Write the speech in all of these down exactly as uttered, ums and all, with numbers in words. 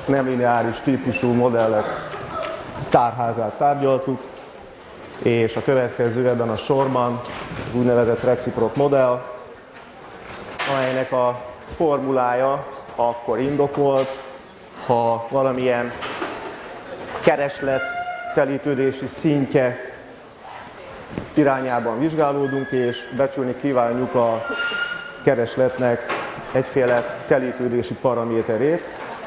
nem lineáris típusú modellek tárházát tárgyaltuk, és a következő ebben a sorban úgynevezett reciprok modell, amelynek a formulája akkor indokolt, ha valamilyen kereslet telítődési szintje irányában vizsgálódunk, és becsülni kívánjuk a keresletnek egyféle telítődési paraméterét.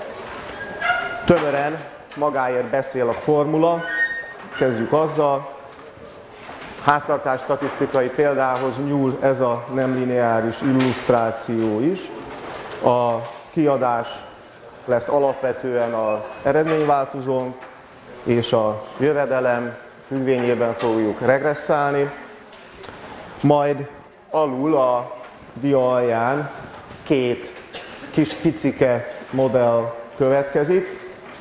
Tömören magáért beszél a formula, kezdjük azzal. Háztartás statisztikai példához nyúl ez a nem lineáris illusztráció is. A kiadás lesz alapvetően az eredményváltozónk, és a jövedelem függvényében fogjuk regresszálni. Majd alul a dia alján két kis picike modell következik.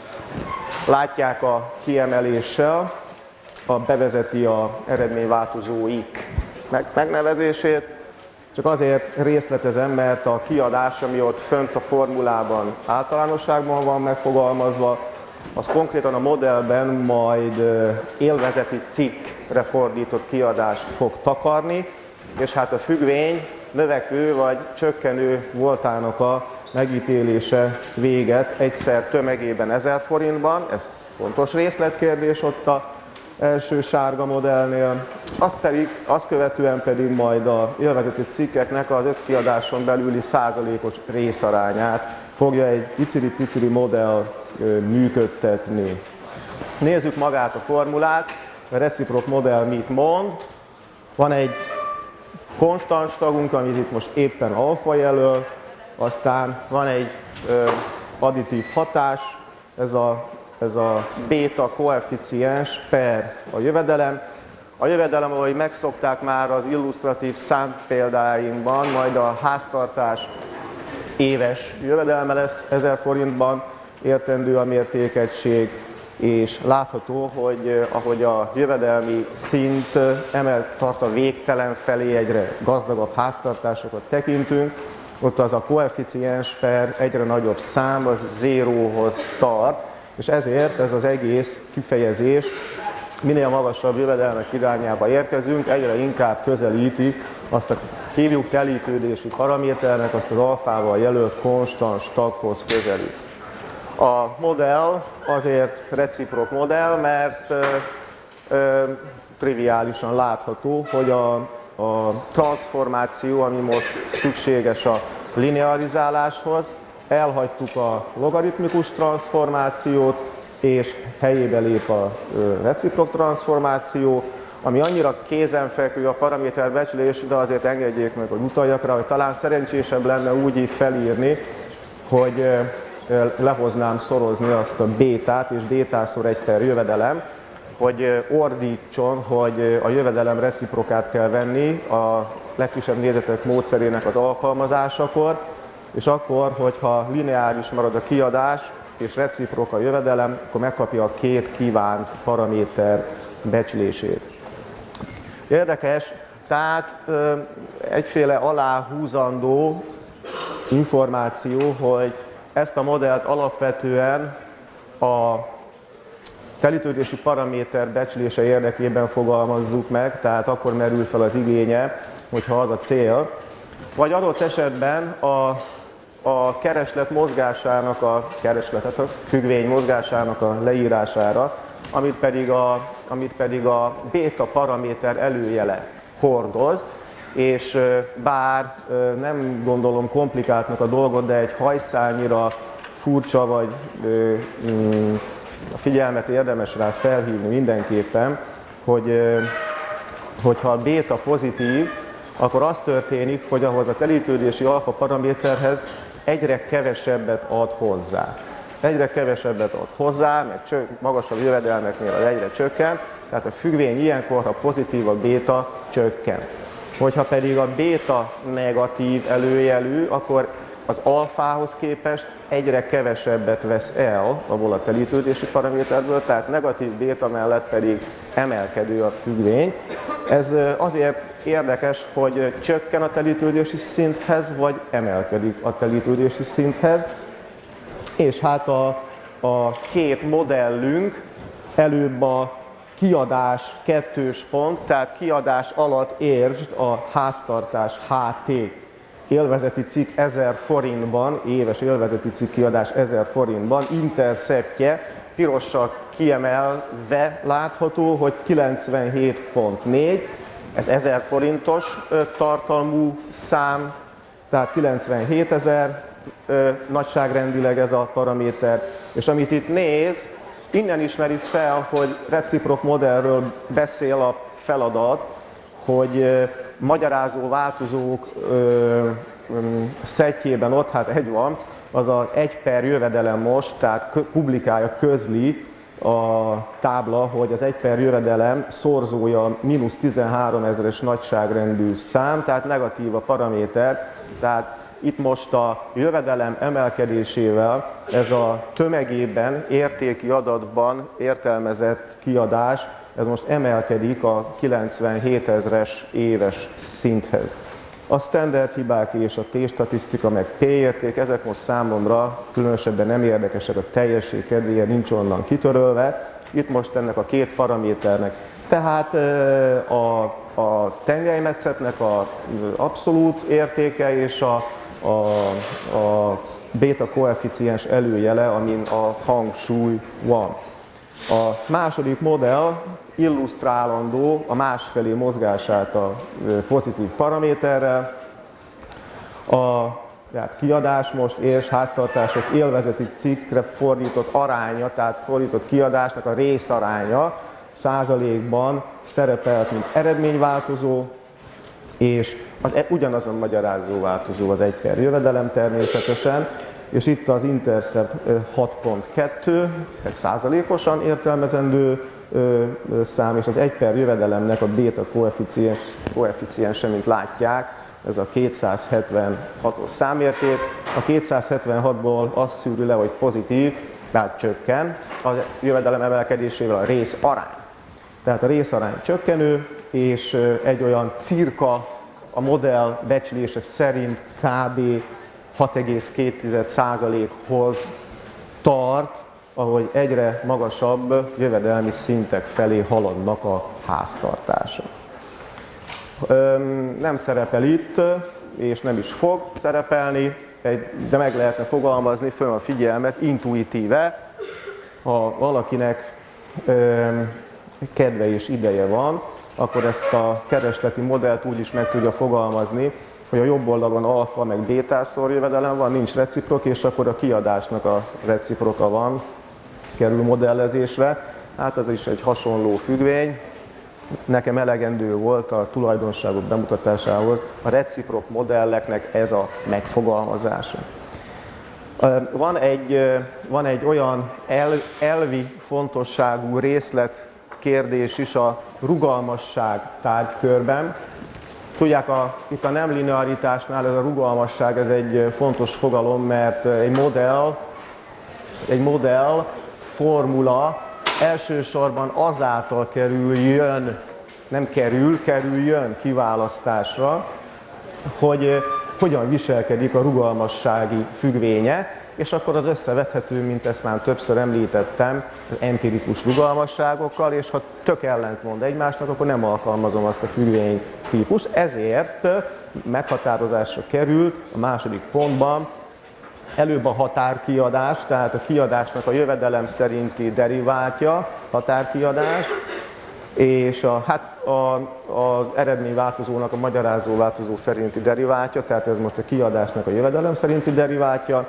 Látják a kiemeléssel, a bevezeti az eredményváltozóik megnevezését. Csak azért részletezem, mert a kiadás, ami ott fönt a formulában általánosságban van megfogalmazva, az konkrétan a modellben majd élvezeti cikkre fordított kiadást fog takarni, és hát a függvény növekvő vagy csökkenő voltának a megítélése véget egyszer tömegében ezer forintban, ez fontos részletkérdés ott a első sárga modellnél, azt, pedig, azt követően pedig majd a élvezeti cikkeknek az összkiadáson belüli százalékos részarányát fogja egy piciri-piciri modell működtetni. Nézzük magát a formulát, a reciprok modell mit mond. Van egy konstans tagunk, amit itt most éppen alfa jelöl, aztán van egy ö, additív hatás, ez a, ez a béta koeficiens per a jövedelem. A jövedelem, ahogy megszokták már az illusztratív szám példáinkban, majd a háztartás éves jövedelme lesz ezer forintban, értendő a mértékegység, és látható, hogy ahogy a jövedelmi szint emel tart a végtelen felé, egyre gazdagabb háztartásokat tekintünk, ott az a koeficiens per egyre nagyobb szám, az zéróhoz tart, és ezért ez az egész kifejezés, minél magasabb jövedelmek irányába érkezünk, egyre inkább közelíti azt a hívjuk telítődési paraméternek, azt az alfával jelölt konstans taghoz közelít. A modell azért reciprok modell, mert ö, ö, triviálisan látható, hogy a, a transformáció, ami most szükséges a linearizáláshoz, elhagytuk a logaritmikus transformációt, és helyébe lép a ö, reciprok transformáció, ami annyira kézenfekvő a paraméterbecslés, de azért engedjék meg, hogy utaljak rá, hogy talán szerencsésebb lenne úgy így felírni, hogy ö, lehoznám szorozni azt a bétát, és bétászor egy per jövedelem, hogy ordítson, hogy a jövedelem reciprokát kell venni a legkisebb nézetek módszerének az alkalmazásakor, és akkor, hogyha lineáris marad a kiadás, és reciprok a jövedelem, akkor megkapja a két kívánt paraméter becslését. Érdekes, tehát egyféle aláhúzandó információ, hogy ezt a modellt alapvetően a telítődési paraméter becslése érdekében fogalmazzuk meg, tehát akkor merül fel az igénye, hogyha az a cél, vagy adott esetben a, a kereslet mozgásának, a keresletet, a függvény mozgásának a leírására, amit pedig a, amit pedig a béta paraméter előjele hordoz, és bár nem gondolom komplikáltnak a dolgot, de egy hajszálnyira furcsa, vagy a figyelmet érdemes rá felhívni mindenképpen, hogy hogyha a béta pozitív, akkor az történik, hogy ahhoz a telítődési alfa paraméterhez egyre kevesebbet ad hozzá. Egyre kevesebbet ad hozzá, mert magasabb jövedelmeknél az egyre csökken, tehát a függvény ilyenkor, ha pozitív, a béta csökken. Hogyha pedig a béta negatív előjelű, akkor az alfához képest egyre kevesebbet vesz el abból a telítődési paraméterből, tehát negatív béta mellett pedig emelkedő a függvény. Ez azért érdekes, hogy csökken a telítődési szinthez, vagy emelkedik a telítődési szinthez. És hát a a két modellünk előbb a kiadás kettős pont, tehát kiadás alatt értsd a háztartás há té élvezeti cikk ezer forintban, éves élvezeti cikk kiadás ezer forintban, interceptje pirossal kiemelve látható, hogy kilencvenhét pont négy, ez ezer forintos tartalmú szám, tehát kilencvenhétezer nagyságrendileg ez a paraméter, és amit itt néz, innen ismeri fel, hogy reciprok modellről beszél a feladat, hogy magyarázó változók szettjében ott, hát egy van, az az egy per jövedelem most, tehát publikálja, közli a tábla, hogy az egy per jövedelem szorzója mínusz tizenhárom ezeres nagyságrendű szám, tehát negatív a paraméter, tehát itt most a jövedelem emelkedésével ez a tömegében, értéki adatban értelmezett kiadás, ez most emelkedik a kilencvenhétezeres éves szinthez. A standard hibák és a T-statisztika, meg P-érték, ezek most számomra különösebben nem érdekesek, a teljesség kedvéért nincs onnan kitörölve. Itt most ennek a két paraméternek. Tehát a, a tengelymetszetnek az abszolút értéke és a, a, a béta koeficiens előjele, amin a hangsúly van. A második modell illusztrálandó a másfelé mozgását a pozitív paraméterrel. A tehát kiadás most és háztartások élvezeti cikkre fordított aránya, tehát fordított kiadásnak a részaránya százalékban szerepelt, mint eredményváltozó, és az ugyanazon magyarázó változó az egy per jövedelem természetesen, és itt az intercept hat pont kettő, ez százalékosan értelmezendő szám, és az egy per jövedelemnek a béta koeficiens, koeficiense, mint látják, ez a kétszázhetvenhatos számérték. A kétszázhetvenhatból azt szűri le, hogy pozitív, tehát csökken a jövedelem emelkedésével a részarány. Tehát a részarány csökkenő, és egy olyan cirka a modell becslése szerint kb. hat egész két százalékhoz tart, ahogy egyre magasabb jövedelmi szintek felé haladnak a háztartások. Nem szerepel itt, és nem is fog szerepelni, de meg lehetne fogalmazni föl a figyelmet intuitíve, ha valakinek kedve és ideje van, akkor ezt a keresleti modellt úgy is meg tudja fogalmazni, hogy a jobb oldalon alfa meg bétászor jövedelem van, nincs reciprok, és akkor a kiadásnak a reciproka van, kerül modellezésre. Hát ez is egy hasonló függvény. Nekem elegendő volt a tulajdonságok bemutatásához a reciprok modelleknek ez a megfogalmazása. Van egy, van egy olyan el, elvi fontosságú részletkérdés is a rugalmasság tárgykörben. Tudják, a, itt a nem linearitásnál ez a rugalmasság ez egy fontos fogalom, mert egy modell, egy modell formula elsősorban azáltal kerüljön, nem kerül, kerüljön kiválasztásra, hogy hogyan viselkedik a rugalmassági függvénye, és akkor az összevethető, mint ezt már többször említettem, az empirikus rugalmasságokkal, és ha tök ellentmond egymásnak, akkor nem alkalmazom azt a függvény típust. Ezért meghatározásra került a második pontban előbb a határkiadás, tehát a kiadásnak a jövedelem szerinti deriváltja, határkiadás, és a, hát a, az eredményváltozónak a magyarázó változó szerinti deriváltja, tehát ez most a kiadásnak a jövedelem szerinti deriváltja,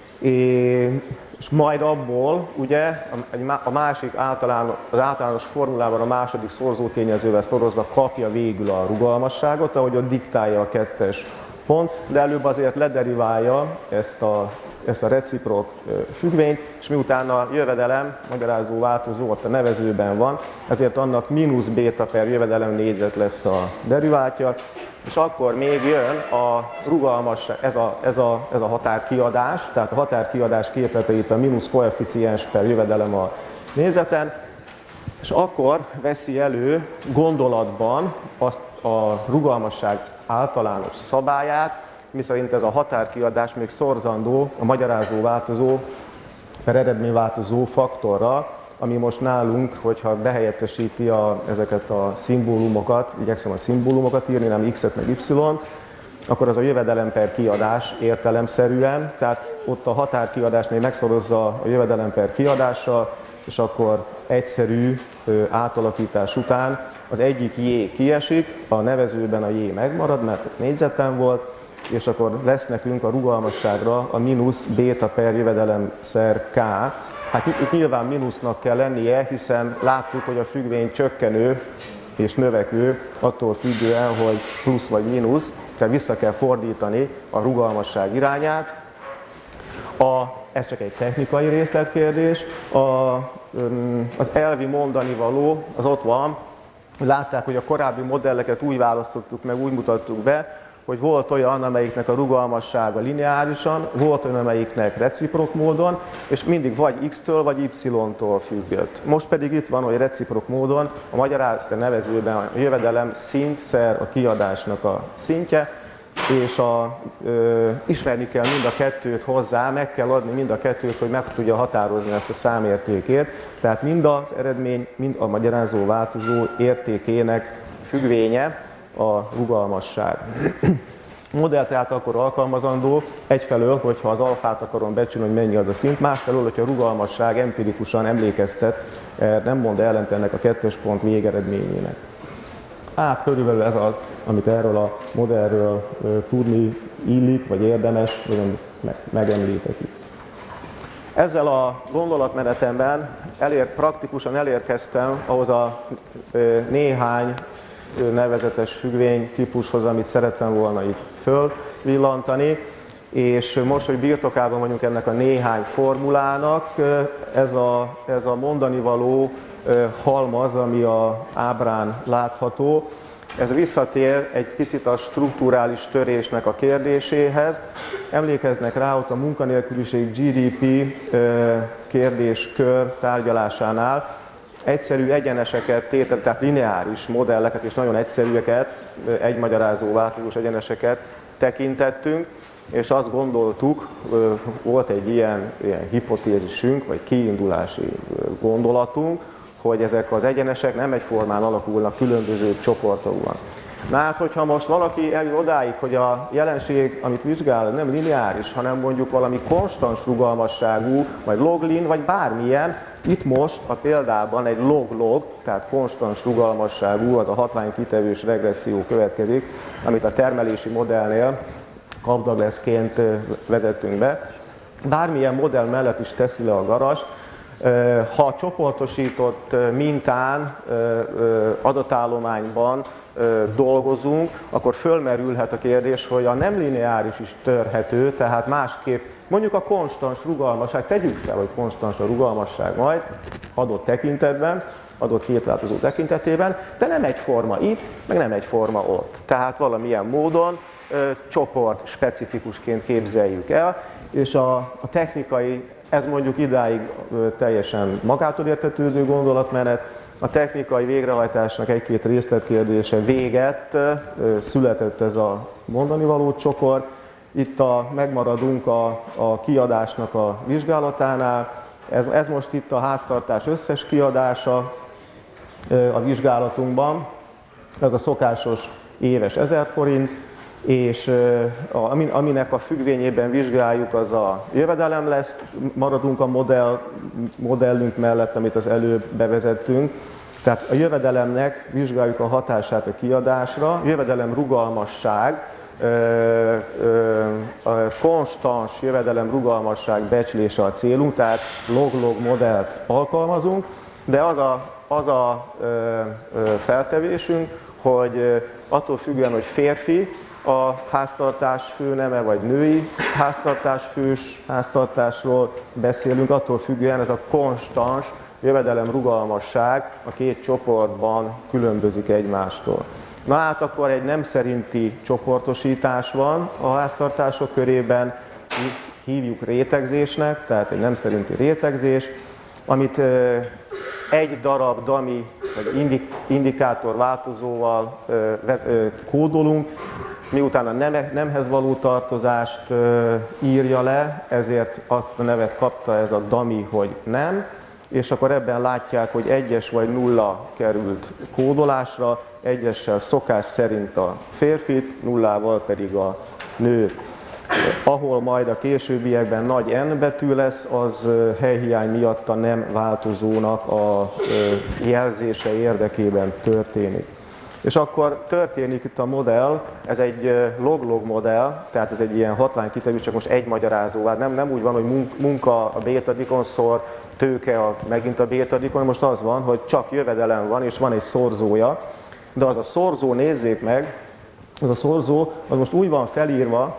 és majd abból ugye a másik általános, az általános formulában a második szorzótényezővel szorozva kapja végül a rugalmasságot, ahogy ott diktálja a kettes pont, de előbb azért lederiválja ezt a, ezt a reciprok függvényt, és miután a jövedelem, magyarázó változó ott a nevezőben van, ezért annak mínusz béta per jövedelem négyzet lesz a deriváltja, és akkor még jön a rugalmasság, ez a, ez a, ez a határkiadás, tehát a határkiadás képlete itt a mínusz koeficiens per jövedelem a négyzeten, és akkor veszi elő gondolatban azt a rugalmasság általános szabályát, miszerint ez a határkiadás még szorzandó a magyarázó változó per eredményváltozó faktorra, ami most nálunk, hogyha behelyettesíti a, ezeket a szimbólumokat, igyekszem a szimbólumokat írni, nem X-et meg Y-t, akkor az a jövedelem per kiadás értelemszerűen, tehát ott a határkiadás még megszorozza a jövedelem per kiadással, és akkor egyszerű ö, átalakítás után az egyik J kiesik, a nevezőben a J megmarad, mert négyzeten volt, és akkor lesz nekünk a rugalmasságra a mínusz béta per jövedelem szer K. Hát itt nyilván mínusznak kell lennie, hiszen láttuk, hogy a függvény csökkenő és növekvő, attól függően, hogy plusz vagy mínusz, tehát vissza kell fordítani a rugalmasság irányát. A, ez csak egy technikai részletkérdés. A, az elvi mondani való, az ott van. Látták, hogy a korábbi modelleket úgy választottuk meg, úgy mutattuk be, hogy volt olyan, amelyiknek a rugalmassága lineárisan, volt olyan, amelyiknek reciprok módon, és mindig vagy X-től, vagy Y-tól függött. Most pedig itt van, hogy reciprok módon a magyarázat nevezőben a jövedelem szint szer a kiadásnak a szintje, és a, ö, ismerni kell mind a kettőt hozzá, meg kell adni mind a kettőt, hogy meg tudja határozni ezt a számértékét. Tehát mind az eredmény, mind a magyarázó változó értékének függvénye a rugalmasság. A modell tehát akkor alkalmazandó egyfelől, hogyha az alfát akarom becsülni, hogy mennyi az a szint, másfelől, hogyha a rugalmasság empirikusan emlékeztet, nem mond ellent ennek a kettes pont végeredményének. Hát körülbelül ez az, amit erről a modellről tudni illik, vagy érdemes, vagy megemlítek itt. Ezzel a gondolatmenetemben elér, praktikusan elérkeztem ahhoz a néhány nevezetes függvény típushoz, amit szerettem volna itt fölvillantani, és most, hogy birtokában vagyunk ennek a néhány formulának, ez a, ez a mondani való halmaz, ami a ábrán látható, ez visszatér egy picit a strukturális törésnek a kérdéséhez. Emlékeznek rá, ott a munkanélküliség gé dé pé kérdéskör tárgyalásánál egyszerű egyeneseket, tétel, tehát lineáris modelleket és nagyon egyszerűeket, egymagyarázó változós egyeneseket tekintettünk, és azt gondoltuk, volt egy ilyen, ilyen hipotézisünk, vagy kiindulási gondolatunk, hogy ezek az egyenesek nem egyformán alakulnak különböző csoportokban. Na hát, hogyha most valaki eljön odáig, hogy a jelenség, amit vizsgál, nem lineáris, hanem mondjuk valami konstans rugalmasságú, vagy log-lin, vagy bármilyen, itt most a példában egy log-log, tehát konstans rugalmasságú, az a hatványkitevős regresszió következik, amit a termelési modellnél Kapdaglassként vezettünk be. Bármilyen modell mellett is teszi le a garas, ha csoportosított mintán, adatállományban dolgozunk, akkor fölmerülhet a kérdés, hogy a nem lineáris is törhető, tehát másképp, mondjuk a konstans rugalmasság, tegyük fel, hogy konstans a rugalmasság majd adott tekintetben, adott kétváltozó tekintetében, de nem egyforma itt, meg nem egyforma ott. Tehát valamilyen módon csoport specifikusként képzeljük el, és a, a technikai, ez mondjuk idáig teljesen magától értetődő gondolatmenet, a technikai végrehajtásnak egy-két részletkérdése véget, született ez a mondani való csokor. Itt a, megmaradunk a, a kiadásnak a vizsgálatánál, ez, ez most itt a háztartás összes kiadása a vizsgálatunkban, ez a szokásos éves ezer forint, és aminek a függvényében vizsgáljuk, az a jövedelem lesz, maradunk a modell, modellünk mellett, amit az előbb bevezettünk. Tehát a jövedelemnek vizsgáljuk a hatását a kiadásra, jövedelem rugalmasság, a konstans jövedelem rugalmasság becslése a célunk, tehát log-log modellt alkalmazunk, de az a, az a feltevésünk, hogy attól függően, hogy férfi a háztartás főneme, vagy női háztartás fős háztartásról beszélünk, attól függően ez a konstans jövedelem rugalmasság a két csoportban különbözik egymástól. Na hát akkor egy nem szerinti csoportosítás van a háztartások körében, hívjuk rétegzésnek, tehát egy nem szerinti rétegzés, amit egy darab dummy vagy indikátor változóval kódolunk, Miután a nemhez való tartozást írja le, ezért azt a nevet kapta ez a dummy, hogy nem, és akkor ebben látják, hogy egyes vagy nulla került kódolásra, egyessel szokás szerint a férfit, nullával pedig a nőt. Ahol majd a későbbiekben nagy N betű lesz, az helyhiány miatt a nem változónak a jelzése érdekében történik. És akkor történik itt a modell, ez egy log-log modell, tehát ez egy ilyen hatványkitevő, csak most egy magyarázó. Nem, nem úgy van, hogy munka a bétadikon szor, tőke a, megint a bétadikon, most az van, hogy csak jövedelem van, és van egy szorzója, de az a szorzó, nézzék meg, az a szorzó, az most úgy van felírva,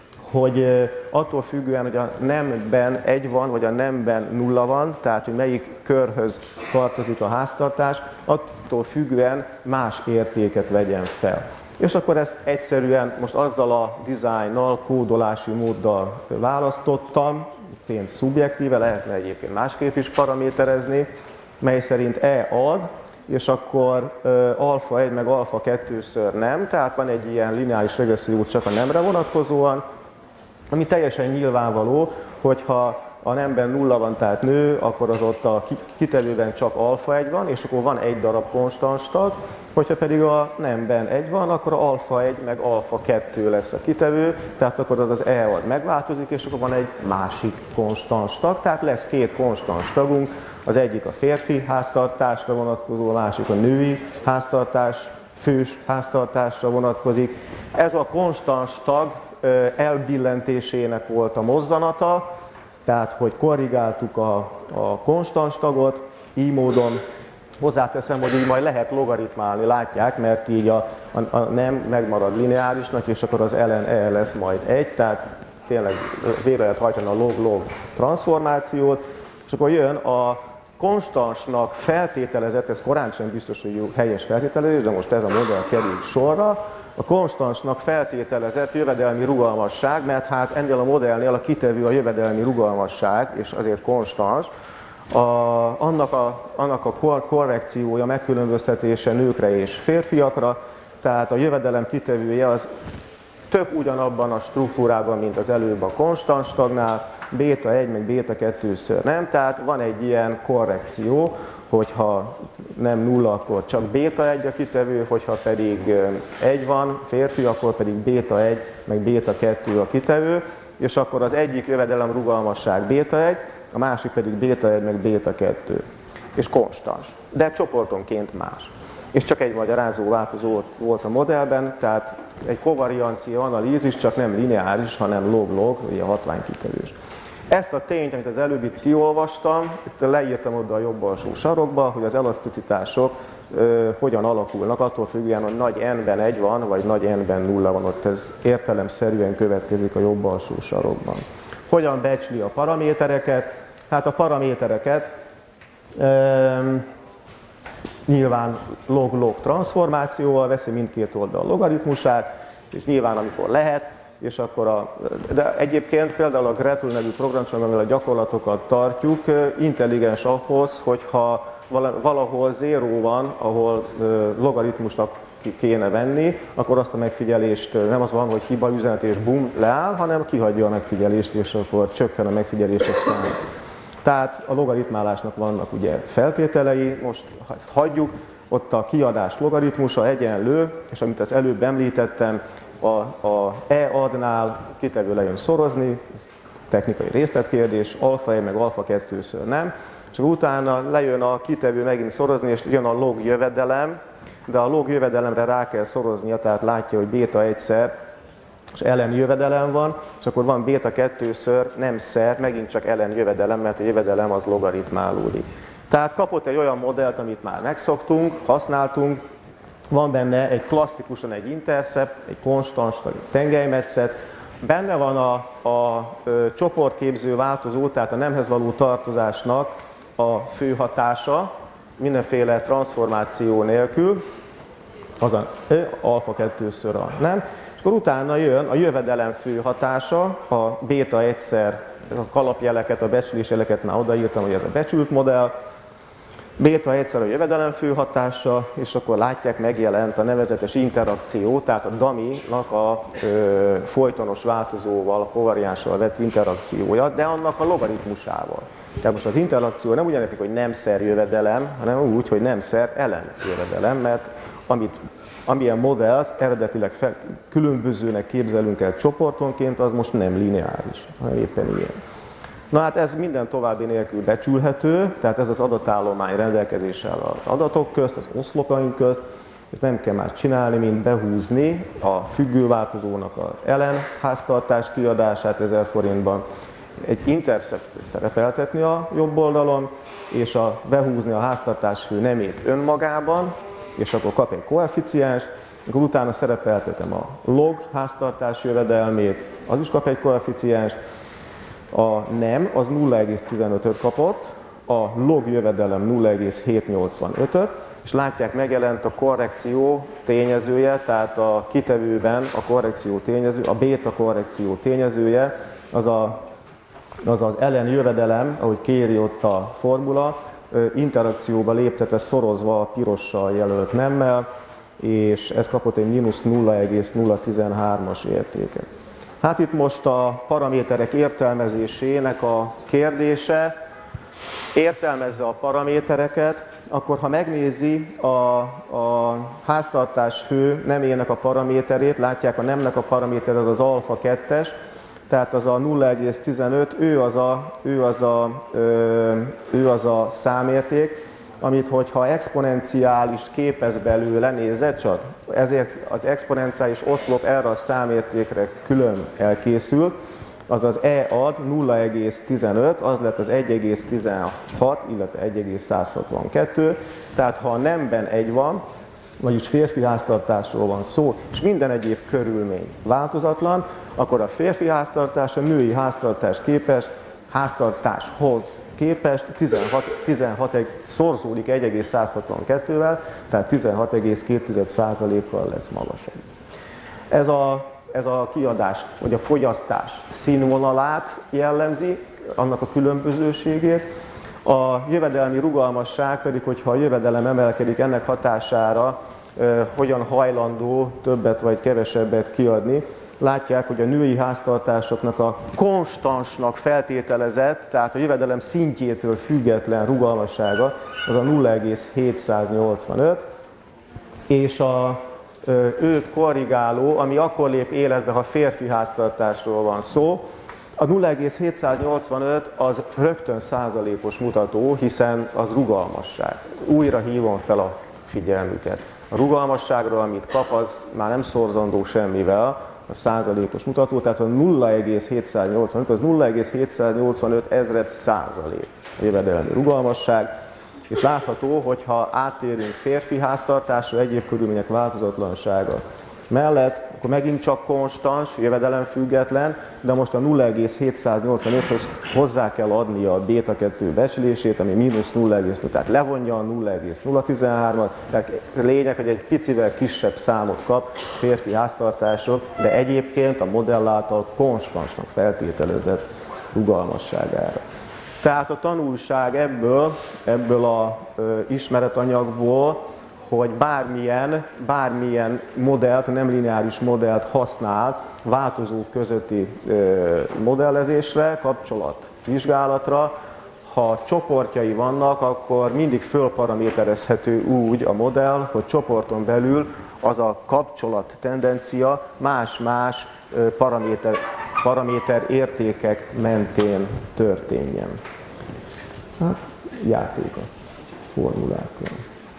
hogy attól függően, hogy a nemben egy van, vagy a nemben nulla van, tehát hogy melyik körhöz tartozik a háztartás, attól függően más értéket vegyen fel. És akkor ezt egyszerűen most azzal a dizájnnal, kódolási móddal választottam, én szubjektíve, lehetne egyébként másképp is paraméterezni, mely szerint E ad, és akkor alfa egy meg alfa kettőször nem, tehát van egy ilyen lineáris regresszió csak a nemre vonatkozóan, ami teljesen nyilvánvaló, hogyha a nemben nulla van, tehát nő, akkor az ott a kitevőben csak alfa egy van, és akkor van egy darab konstans tag, hogyha pedig a nemben egy van, akkor alfa egy meg alfa kettő lesz a kitevő, tehát akkor az az E ad megváltozik, és akkor van egy másik konstans tag, tehát lesz két konstans tagunk, az egyik a férfi háztartásra vonatkozó, a másik a női háztartás, fős háztartásra vonatkozik. Ez a konstans tag elbillentésének volt a mozzanata, tehát hogy korrigáltuk a, a konstans tagot, így módon hozzáteszem, hogy így majd lehet logaritmálni, látják, mert így a, a, a nem megmarad lineárisnak, és akkor az ln e lesz majd egy, tehát tényleg végre lehet hajtani a log-log transformációt, és akkor jön a konstansnak feltételezett, ez korán sem biztos, hogy jó, helyes feltételezés, de most ez a modell kerül sorra, a konstansnak feltételezett jövedelmi rugalmasság, mert hát ennél a modellnél a kitevő a jövedelmi rugalmasság, és azért konstans, a, annak, a, annak a kor, korrekciója, megkülönböztetése nőkre és férfiakra, tehát a jövedelem kitevője az több ugyanabban a struktúrában, mint az előbb a konstans tagnál, béta egy meg béta kettőször nem, tehát van egy ilyen korrekció, hogyha nem nulla, akkor csak béta egy a kitevő, hogyha pedig egy van, férfi, akkor pedig béta egy, meg béta kettő a kitevő, és akkor az egyik jövedelem rugalmasság béta egy, a másik pedig béta egy, meg béta kettő, és konstans, de csoportonként más. És csak egy magyarázó változó volt a modellben, tehát egy kovariancia analízis, csak nem lineáris, hanem log-log, ugye hatványkitevős. Ezt a tényt, amit az előbb itt kiolvastam, itt leírtam oda a jobb alsó sarokba, hogy az elaszticitások ö, hogyan alakulnak, attól függően, hogy nagy n-ben egy van, vagy nagy n-ben nulla van, ott ez értelemszerűen következik a jobb alsó sarokban. Hogyan becsli a paramétereket? Hát a paramétereket ö, nyilván log-log transformációval veszi mindkét oldal logaritmusát, és nyilván amikor lehet, és akkor a, de egyébként például a Gretel nevű programcsomag, amivel a gyakorlatokat tartjuk, intelligens ahhoz, hogyha valahol zéró van, ahol logaritmusnak kéne venni, akkor azt a megfigyelést nem az van, hogy hiba üzenet és bum, leáll, hanem kihagyja a megfigyelést, és akkor csökken a megfigyelések száma. Tehát a logaritmálásnak vannak ugye feltételei, most ha ezt hagyjuk, ott a kiadás logaritmusa egyenlő, és amit az előbb említettem, a, a E adnál kitevő lejön szorozni, ez technikai részletkérdés, alfa egy meg alfa kettőször nem, és utána lejön a kitevő megint szorozni, és jön a log jövedelem, de a log jövedelemre rá kell szoroznia, tehát látja, hogy béta egyszer, és ln jövedelem van, és akkor van béta kettőször, nem szer, megint csak ln jövedelem, mert a jövedelem az logaritmálódik. Tehát kapott egy olyan modellt, amit már megszoktunk, használtunk, van benne egy klasszikusan egy intercept, egy konstans, egy tengellymetszet, benne van a, a, a csoportképző változó, tehát a nemhez való tartozásnak a fő hatása, mindenféle transformáció nélkül, az a alfa kettőször a nem, és akkor utána jön a jövedelem fő hatása, a béta egyszer, a kalapjeleket, a becslésjeleket már odaírtam, hogy ez a becsült modell, Béta egyszer a jövedelem főhatása, és akkor látják, megjelent a nevezetes interakció, tehát a dummy-nak a ö, folytonos változóval, a kovariánssal vett interakciója, de annak a logaritmusával. Tehát most az interakció nem ugyanek, hogy nemszer jövedelem, hanem úgy, hogy nemszer ellen jövedelem, mert amit, amilyen modellt eredetileg fel, különbözőnek képzelünk el csoportonként, az most nem lineáris, hanem éppen ilyen. Na hát ez minden további nélkül becsülhető, tehát ez az adatállomány rendelkezéssel az adatok közt, az oszlopaink közt, és nem kell más csinálni, mint behúzni a függőváltozónak az ellen háztartás kiadását ezer forintban, egy interceptet szerepeltetni a jobb oldalon, és a, behúzni a háztartás fő nemét önmagában, és akkor kap egy koeficienst, akkor utána szerepeltetem a log háztartás jövedelmét, az is kap egy koeficienst, a nem az nulla egész tizenötöt kapott, a log jövedelem nulla egész hétszáznyolcvanötöt, és látják, megjelent a korrekció tényezője, tehát a kitevőben a korrekció tényező, a béta korrekció tényezője, az a, az, az ellen jövedelem, ahogy kéri ott a formula, interakcióba léptetve szorozva a pirossal jelölt nemmel, és ez kapott egy mínusz nulla egész nulla tizenhármas értéket. Hát itt most a paraméterek értelmezésének a kérdése, értelmezze a paramétereket, akkor ha megnézi a, a háztartás fő nemének a paraméterét, látják, a nemnek a paraméter az az alfa kettes, tehát az a nulla egész tizenöt, ő az a, ő az a, ő az a számérték, amit hogyha exponenciálist képez belőle, nézze csak, ezért az exponenciális oszlop erre a számértékre külön elkészült, azaz E ad nulla egész tizenöt, az lett az egy egész tizenhat, illetve egy egész százhatvankettő, tehát ha a nemben egy van, vagyis férfi háztartásról van szó, és minden egyéb körülmény változatlan, akkor a férfi háztartás a női háztartás képes, háztartáshoz képest tizenhat, tizenhat szorzódik egy egész százhatvankettővel, tehát tizenhat egész két százalékkal lesz magasabb. Ez a, ez a kiadás, vagy a fogyasztás színvonalát jellemzi, annak a különbözőségét. A jövedelmi rugalmasság pedig, hogyha a jövedelem emelkedik, ennek hatására eh, hogyan hajlandó többet vagy kevesebbet kiadni. Látják, hogy a női háztartásoknak a konstansnak feltételezett, tehát a jövedelem szintjétől független rugalmassága az a nulla egész hétszáznyolcvanöt, és a, őt korrigáló, ami akkor lép életbe, ha férfi háztartásról van szó, a nulla egész hétszáznyolcvanöt az rögtön százalékos mutató, hiszen az rugalmasság. Újra hívom fel a figyelmüket. A rugalmasságra, amit kap, az már nem szorzandó semmivel, a százalékos mutató, tehát a nulla egész hétszáznyolcvanöt, az nulla egész hétszáznyolcvanöt ezred százalék a jövedelmi rugalmasság, és látható, hogy ha áttérünk férfi háztartásra, egyéb körülmények változatlansága mellett, akkor megint csak konstans, jövedelem független, de most a nulla egész hétszáznyolcvanöthöz hozzá kell adnia a béta kettő becslését, ami mínusz nulla egész nulla, tehát levonja a nulla egész nulla tizenhármat, tehát lényeg, hogy egy picivel kisebb számot kap férfi háztartások, de egyébként a modell által konstansnak feltételezett rugalmasságára. Tehát a tanulság ebből, ebből a ö, ismeretanyagból, hogy bármilyen, bármilyen modellt, nem lineáris modellt használ változók közötti ö, modellezésre, kapcsolat vizsgálatra, ha csoportjai vannak, akkor mindig fölparaméterezhető úgy a modell, hogy csoporton belül az a kapcsolat tendencia más-más paraméter, paraméter értékek mentén történjen. Hát, játék a formulákkal.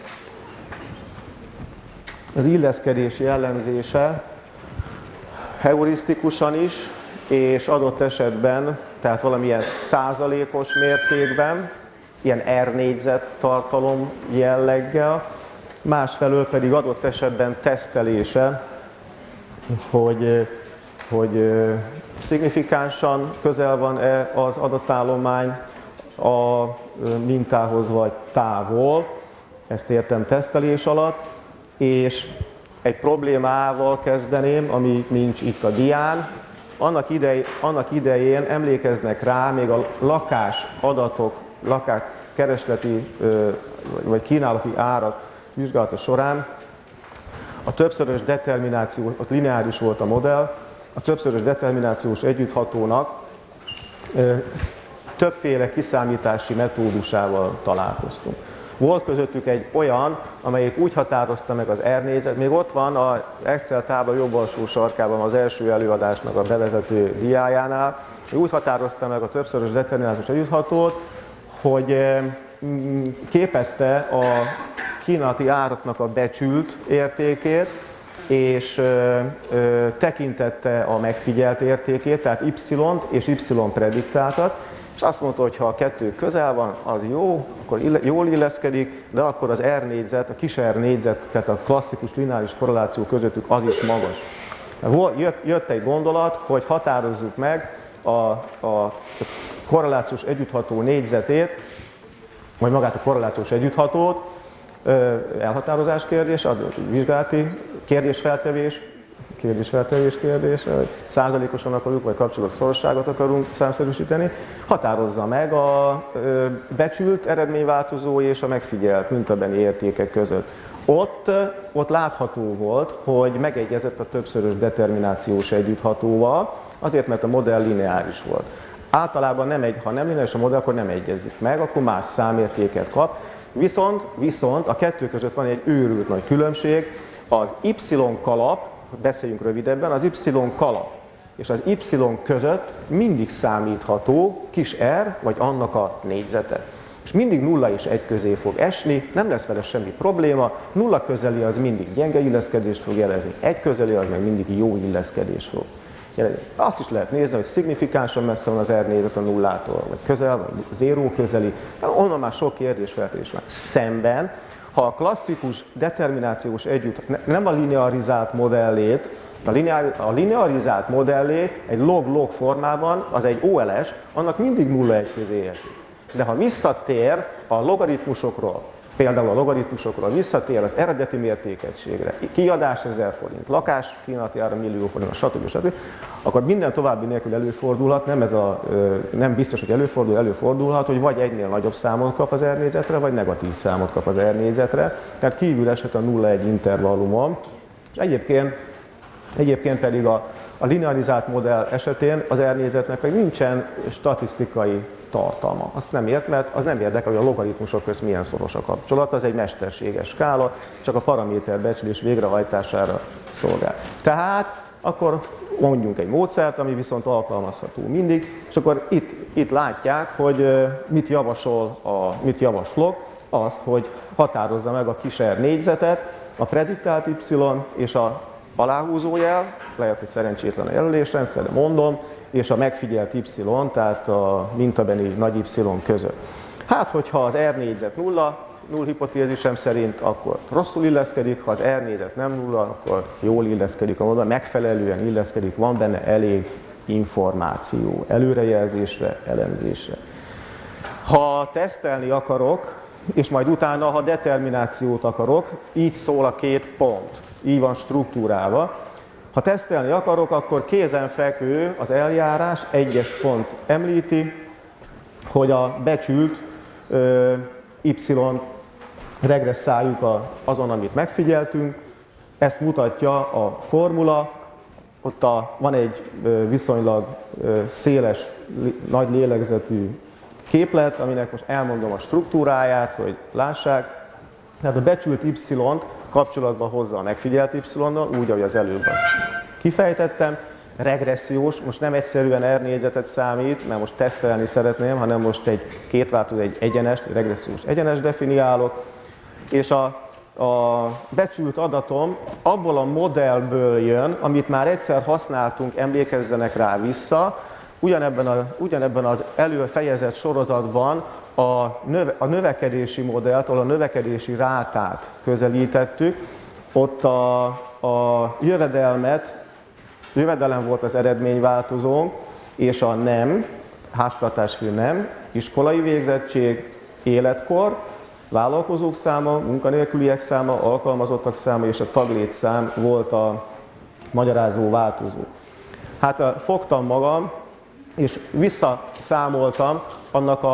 Az illeszkedés jellemzése heurisztikusan is, és adott esetben, tehát valamilyen százalékos mértékben, ilyen R négyzet tartalom jelleggel, másfelől pedig adott esetben tesztelése, hogy, hogy szignifikánsan közel van-e az adatállomány a mintához vagy távol, ezt értem tesztelés alatt, és egy problémával kezdeném, ami nincs itt a dián. Annak, idej, annak idején emlékeznek rá, még a lakás adatok, lakás, keresleti vagy kínálati árak vizsgálata során a többszörös determináció, ott lineáris volt a modell, a többszörös determinációs együtthatónak többféle kiszámítási metódusával találkoztunk. Volt közöttük egy olyan, amelyik úgy határozta meg az R négyzet, még ott van az Excel tábla jobb alsó sarkában az első előadásnak a bevezető diájánál, úgy határozta meg a többszörös determinációs együtthatót, hogy képezte a kínálati áraknak a becsült értékét, és ö, ö, tekintette a megfigyelt értékét, tehát Y-t és Y prediktáltat, és azt mondta, hogy ha a kettő közel van, az jó, akkor ille, jól illeszkedik, de akkor az R négyzet, a kis R négyzet, tehát a klasszikus lineáris korreláció közöttük az is magas. Jött, jött egy gondolat, hogy határozzuk meg a, a korrelációs együttható négyzetét, vagy magát a korrelációs együtthatót, elhatározás kérdés, vizsgálati kérdésfeltevés, kérdésfeltevés kérdés, vagy százalékosan akarjuk, vagy kapcsolatszorosságot akarunk számszerűsíteni, határozza meg a becsült eredményváltozó és a megfigyelt mintabeni értékek között. Ott, ott látható volt, hogy megegyezett a többszörös determinációs együtthatóval, azért, mert a modell lineáris volt. Általában nem egy, ha nem lineáris a modell, akkor nem egyezik meg, akkor más számértéket kap. Viszont, viszont a kettő között van egy őrült nagy különbség, az Y kalap, beszéljünk rövidebben, az Y kalap és az Y között mindig számítható kis r, vagy annak a négyzete. És mindig nulla és egy közé fog esni, nem lesz vele semmi probléma, nulla közeli az mindig gyenge illeszkedést fog jelezni, egy közeli az meg mindig jó illeszkedést fog jelezni. Azt is lehet nézni, hogy szignifikánsan messze van az R négyzet a nullától, vagy közel, vagy zéró közeli, onnan már sok kérdésfeltevés van. Szemben, ha a klasszikus determinációs együtt, nem a linearizált modellét, a, linear, a linearizált modellé egy log-log formában, az egy O L S, annak mindig nulla egy közé esik. De ha visszatér a logaritmusokról, például a logaritmusokról visszatér az eredeti mértékegységre, kiadás ezer forint, lakás kínálati ára millió forint, stb. stb., akkor minden további nélkül előfordulhat, nem, ez a, nem biztos, hogy előfordul, előfordulhat, hogy vagy egynél nagyobb számot kap az R négyzetre, vagy negatív számot kap az R négyzetre, tehát kívül eshet a nulla egy intervallumon, és egyébként, egyébként pedig a, a linearizált modell esetén az R négyzetnek pedig nincsen statisztikai tartalma. Azt nem ért, mert az nem érdekel, hogy a logaritmusok közt milyen szoros a kapcsolat, az egy mesterséges skála, csak a paraméterbecslés végrehajtására szolgál. Tehát akkor mondjunk egy módszert, ami viszont alkalmazható mindig, és akkor itt, itt látják, hogy mit javasol, a, mit javaslok, azt, hogy határozza meg a kis R négyzetet, a prediktált Y és a aláhúzójel, lehet, hogy szerencsétlen a jelölésrendszer, de mondom, és a megfigyelt Y, tehát a mintabeni nagy Y között. Hát, hogyha az R négyzet nulla, null hipotézisem szerint, akkor rosszul illeszkedik, ha az R négyzet nem nulla, akkor jól illeszkedik a modell, megfelelően illeszkedik, van benne elég információ, előrejelzésre, elemzésre. Ha tesztelni akarok, és majd utána, ha determinációt akarok, így szól a két pont, így van struktúrálva. Ha tesztelni akarok, akkor kézenfekvő az eljárás, egyes pont említi, hogy a becsült ö, Y regresszáljuk a, azon, amit megfigyeltünk. Ezt mutatja a formula. Ott a, van egy ö, viszonylag ö, széles, nagy lélegzetű képlet, aminek most elmondom a struktúráját, hogy lássák. Tehát a becsült Y-t kapcsolatban hozza a megfigyelt Y-nal, úgy, ahogy az előbb azt kifejtettem. Regressziós, most nem egyszerűen R négyzetet számít, mert most tesztelni szeretném, hanem most egy kétváltó, egy egyenest, egy regressziós egyenes definiálok, és a, a becsült adatom abból a modellből jön, amit már egyszer használtunk, emlékezzenek rá vissza, ugyanebben, a, ugyanebben az előfejezett sorozatban a, növe, a növekedési modellt, ahol a növekedési rátát közelítettük, ott a, a jövedelmet, jövedelem volt az eredményváltozónk, és a nem, háztartásfő nem, iskolai végzettség, életkor, vállalkozók száma, munkanélküliek száma, alkalmazottak száma és a taglétszám volt a magyarázó változó. Hát fogtam magam, és visszaszámoltam annak a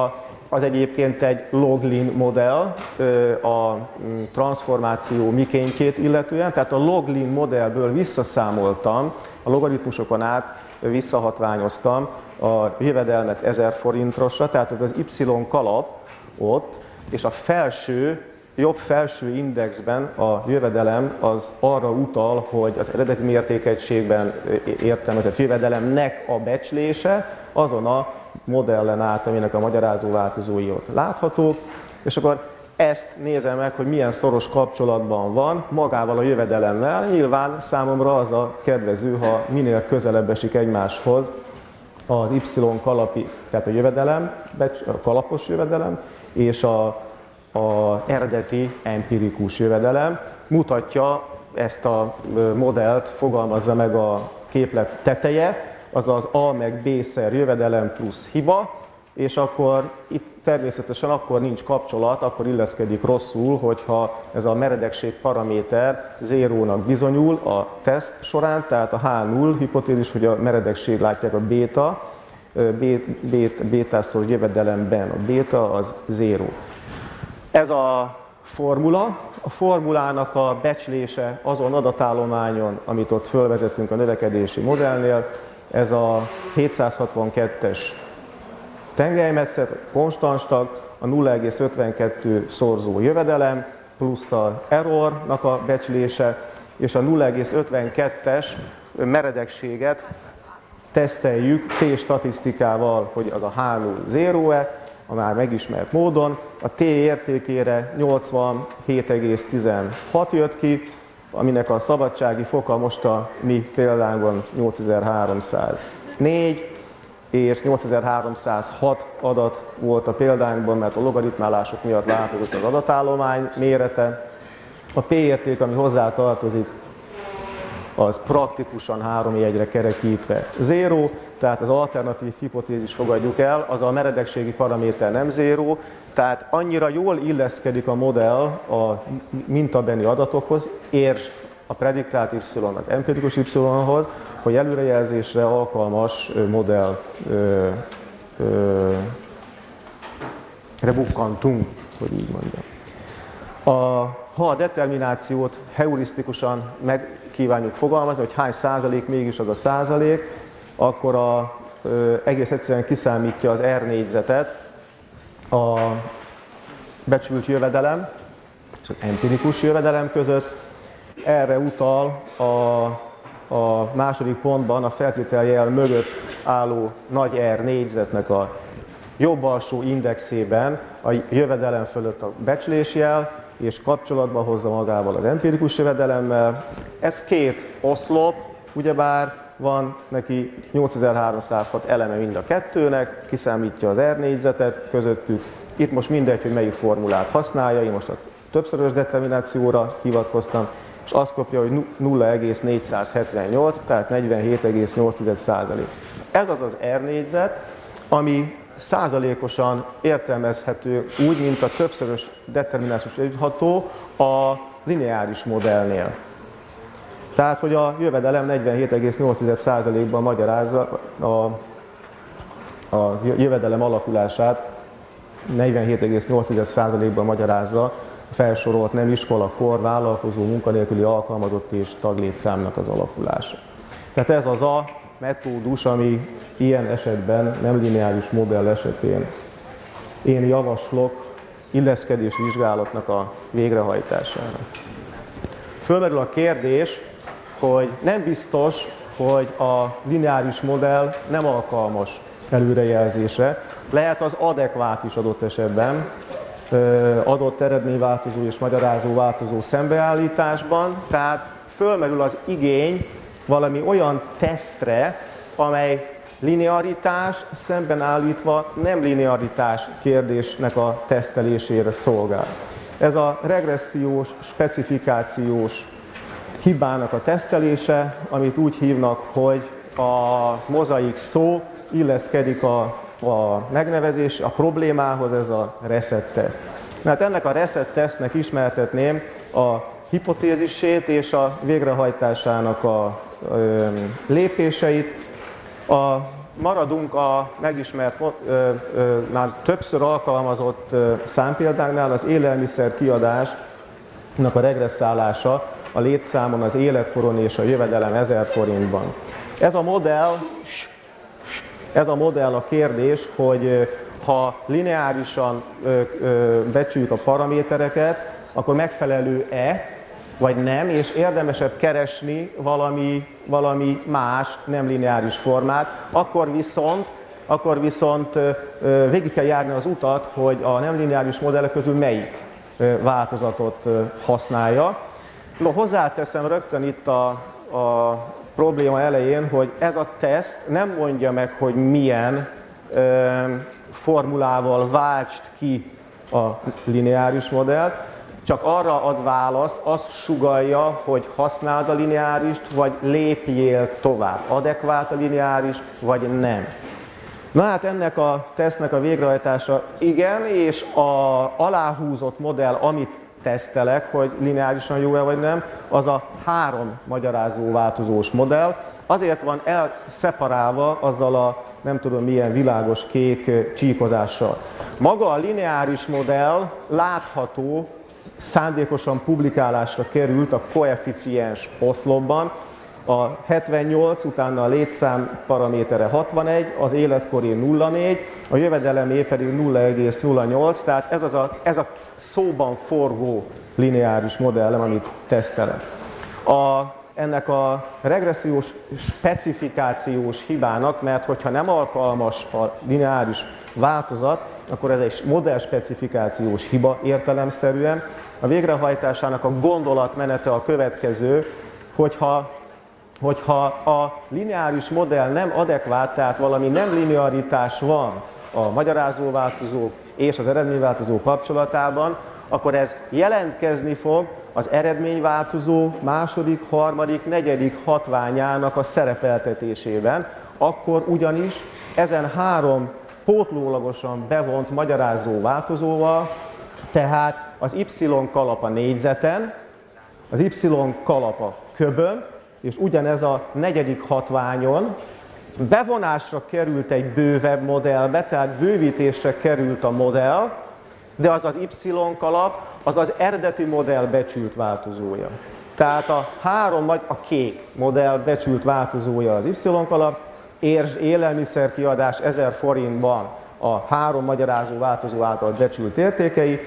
az egyébként egy loglin modell a transformáció mikéntjét illetően, tehát a loglin modellből visszaszámoltam, a logaritmusokon át visszahatványoztam a jövedelmet ezer forintrosra, tehát ez az Y kalap ott, és a felső, jobb felső indexben a jövedelem az arra utal, hogy az eredeti mértékegységben értelmezett jövedelemnek a becslése azon a modellen át, aminek a magyarázó változói ott láthatók, és akkor ezt nézem meg, hogy milyen szoros kapcsolatban van magával a jövedelemmel. Nyilván számomra az a kedvező, ha minél közelebb esik egymáshoz az Y kalapi, tehát a jövedelem, a kalapos jövedelem, és a, a eredeti empirikus jövedelem. Mutatja ezt a modellt, fogalmazza meg a képlet teteje, azaz A meg B-szer jövedelem plusz hiba, és akkor itt természetesen akkor nincs kapcsolat, akkor illeszkedik rosszul, hogyha ez a meredekség paraméter zérónak bizonyul a teszt során, tehát a H null hipotézis, hogy a meredekség látják a béta, bétás szor jövedelemben a béta az zéró. Ez a formula, a formulának a becslése azon adatállományon, amit ott fölvezettünk a növekedési modellnél, ez a hétszázhatvankettes tengellymetszet, konstanstag, a nulla egész ötvenkettő szorzó jövedelem, plusz a errornak a becslése, és a nulla egész ötvenkettes meredekséget teszteljük T-statisztikával, hogy az a H null zéró-e, a már megismert módon. A T értékére nyolcvanhét egész tizenhat jött ki, aminek a szabadsági foka most a mi példánkban nyolcezer-háromszáznégy, és nyolcezer-háromszázhat adat volt a példánkban, mert a logaritmálások miatt változott az adatállomány mérete. A P érték, ami hozzá tartozik, az praktikusan három jegyre kerekítve zéró, tehát az alternatív hipotézis fogadjuk el, az a meredekségi paraméter nem zéró, tehát annyira jól illeszkedik a modell a mintabeni adatokhoz, és a prediktált Y az empirikus Y-hoz, hogy előrejelzésre alkalmas modell ö, ö, rebukkantunk, hogy így mondjam. A, ha a determinációt heurisztikusan meg kívánjuk fogalmazni, hogy hány százalék mégis az a százalék, akkor a, ö, egész egyszerűen kiszámítja az R négyzetet a becsült jövedelem és az empirikus jövedelem között. Erre utal a, a második pontban a feltételjel mögött álló nagy R négyzetnek a jobb alsó indexében a jövedelem fölött a becslésjel, és kapcsolatba hozza magával az empirikus jövedelemmel. Ez két oszlop, ugyebár van neki nyolcezer-háromszázhat eleme mind a kettőnek, kiszámítja az R négyzetet közöttük. Itt most mindegy, hogy melyik formulát használja, én most a többszörös determinációra hivatkoztam, és azt kapja, hogy nulla egész négyszázhetvennyolc, tehát negyvenhét egész nyolc százalék. Ez az az R négyzet, ami százalékosan értelmezhető úgy, mint a többszörös determinációs együttható a lineáris modellnél. Tehát, hogy a jövedelem negyvenhét egész nyolc százalékban magyarázza a, a jövedelem alakulását, negyvenhét egész nyolc százalékban magyarázza a felsorolt nem iskola, kor, vállalkozó, munkanélküli alkalmazott és taglétszámnak az alakulása. Tehát ez az a metódus, ami ilyen esetben, nem lineáris modell esetén én javaslok illeszkedés vizsgálatnak a végrehajtására. Fölmerül a kérdés, hogy nem biztos, hogy a lineáris modell nem alkalmas előrejelzésre. Lehet az adekvát is adott esetben, adott eredményváltozó és magyarázó változó szembeállításban, tehát fölmerül az igény valami olyan tesztre, amely linearitás szemben állítva nem linearitás kérdésnek a tesztelésére szolgál. Ez a regressziós, specifikációs hibának a tesztelése, amit úgy hívnak, hogy a mozaik szó illeszkedik a, a megnevezés, a problémához, ez a reset teszt. Mert ennek a reset tesztnek ismertetném a hipotézisét és a végrehajtásának a ö, lépéseit. A maradunk a megismert, már többször alkalmazott számpéldánknál, az élelmiszer kiadásnak a regresszálása a létszámon, az életkoron és a jövedelem ezer forintban. Ez a modell, ez a modell a kérdés, hogy ha lineárisan becsüljük a paramétereket, akkor megfelelő-e, vagy nem, és érdemesebb keresni valami, valami más, nem lineáris formát, akkor viszont, akkor viszont végig kell járni az utat, hogy a nem lineáris modellek közül melyik változatot használja. No, hozzáteszem rögtön itt a, a probléma elején, hogy ez a teszt nem mondja meg, hogy milyen ö, formulával váltsd ki a lineáris modellt, csak arra ad választ, azt sugallja, hogy használd a lineárist, vagy lépjél tovább. Adekvát a lineáris, vagy nem. Na hát ennek a tesztnek a végrehajtása igen, és az aláhúzott modell, amit tesztelek, hogy lineárisan jó-e vagy nem, az a három magyarázó változós modell. Azért van elszeparálva azzal a nem tudom milyen világos kék csíkozással. Maga a lineáris modell látható, szándékosan publikálásra került a koeficiens oszlopban. A hetvennyolc, utána a létszám paramétere hatvanegy, az életkoré nulla egész négy, a jövedelemé pedig nulla egész nulla nyolc, tehát ez, az a, ez a szóban forgó lineáris modellem, amit tesztelek. A, ennek a regressziós specifikációs hibának, mert hogyha nem alkalmas a lineáris változat, akkor ez egy modellspecifikációs hiba értelemszerűen. A végrehajtásának a gondolatmenete a következő, hogyha, hogyha a lineáris modell nem adekvát, tehát valami nem linearitás van a magyarázóváltozók és az eredményváltozó kapcsolatában, akkor ez jelentkezni fog az eredményváltozó második, harmadik, negyedik hatványának a szerepeltetésében. Akkor ugyanis ezen három pótlólagosan bevont magyarázó változóval, tehát az y kalap a négyzeten, az y kalap a köbön, és ugyanez a negyedik hatványon bevonásra került egy bővebb modellbe, tehát bővítésre került a modell, de az az y kalap, az az eredeti modell becsült változója. Tehát a három nagy, a kék modell becsült változója az y kalap, és élelmiszerkiadás ezer forintban a három magyarázó változó által becsült értékei,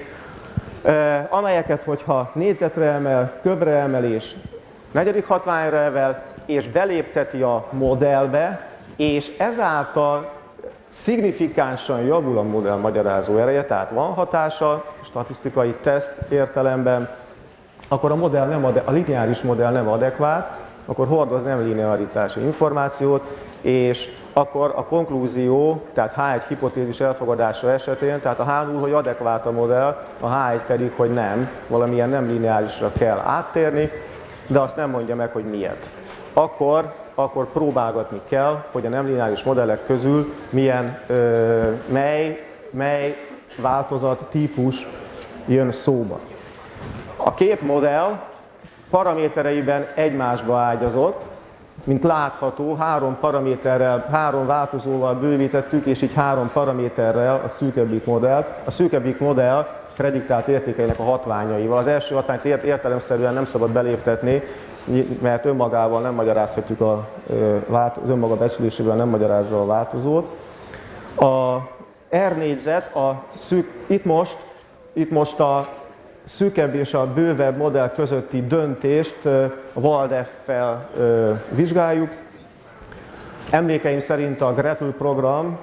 amelyeket, hogyha négyzetre emel, köbre emel és negyedik hatványra emel, és belépteti a modellbe, és ezáltal szignifikánsan javul a modell magyarázó ereje, tehát van hatása, statisztikai teszt értelemben, akkor a, modell nem ade- a lineáris modell nem adekvát, akkor hordoz nem linearitási információt, és akkor a konklúzió, tehát há egy hipotézis elfogadása esetén, tehát a há null, hogy adekvát a modell, a há egy pedig, hogy nem, valamilyen nem lineárisra kell áttérni, de azt nem mondja meg, hogy miért. Akkor, akkor próbálgatni kell, hogy a nem lineáris modellek közül milyen, ö, mely, mely változat, típus jön szóba. A két modell paramétereiben egymásba ágyazott, mint látható, három paraméterrel, három változóval bővítettük, és így három paraméterrel a szűkebbik modell. A szűkebbik modell prediktált értékeinek a hatványaival. Az első hatványt értelemszerűen nem szabad beléptetni, mert önmagával nem magyarázhatjuk, a, az önmaga becslésével nem magyarázza a változót. A R négyzet, a szűk, itt, most, itt most a szűkebb és a bővebb modell közötti döntést a VALDEF-fel vizsgáljuk. Emlékeim szerint a Gretl program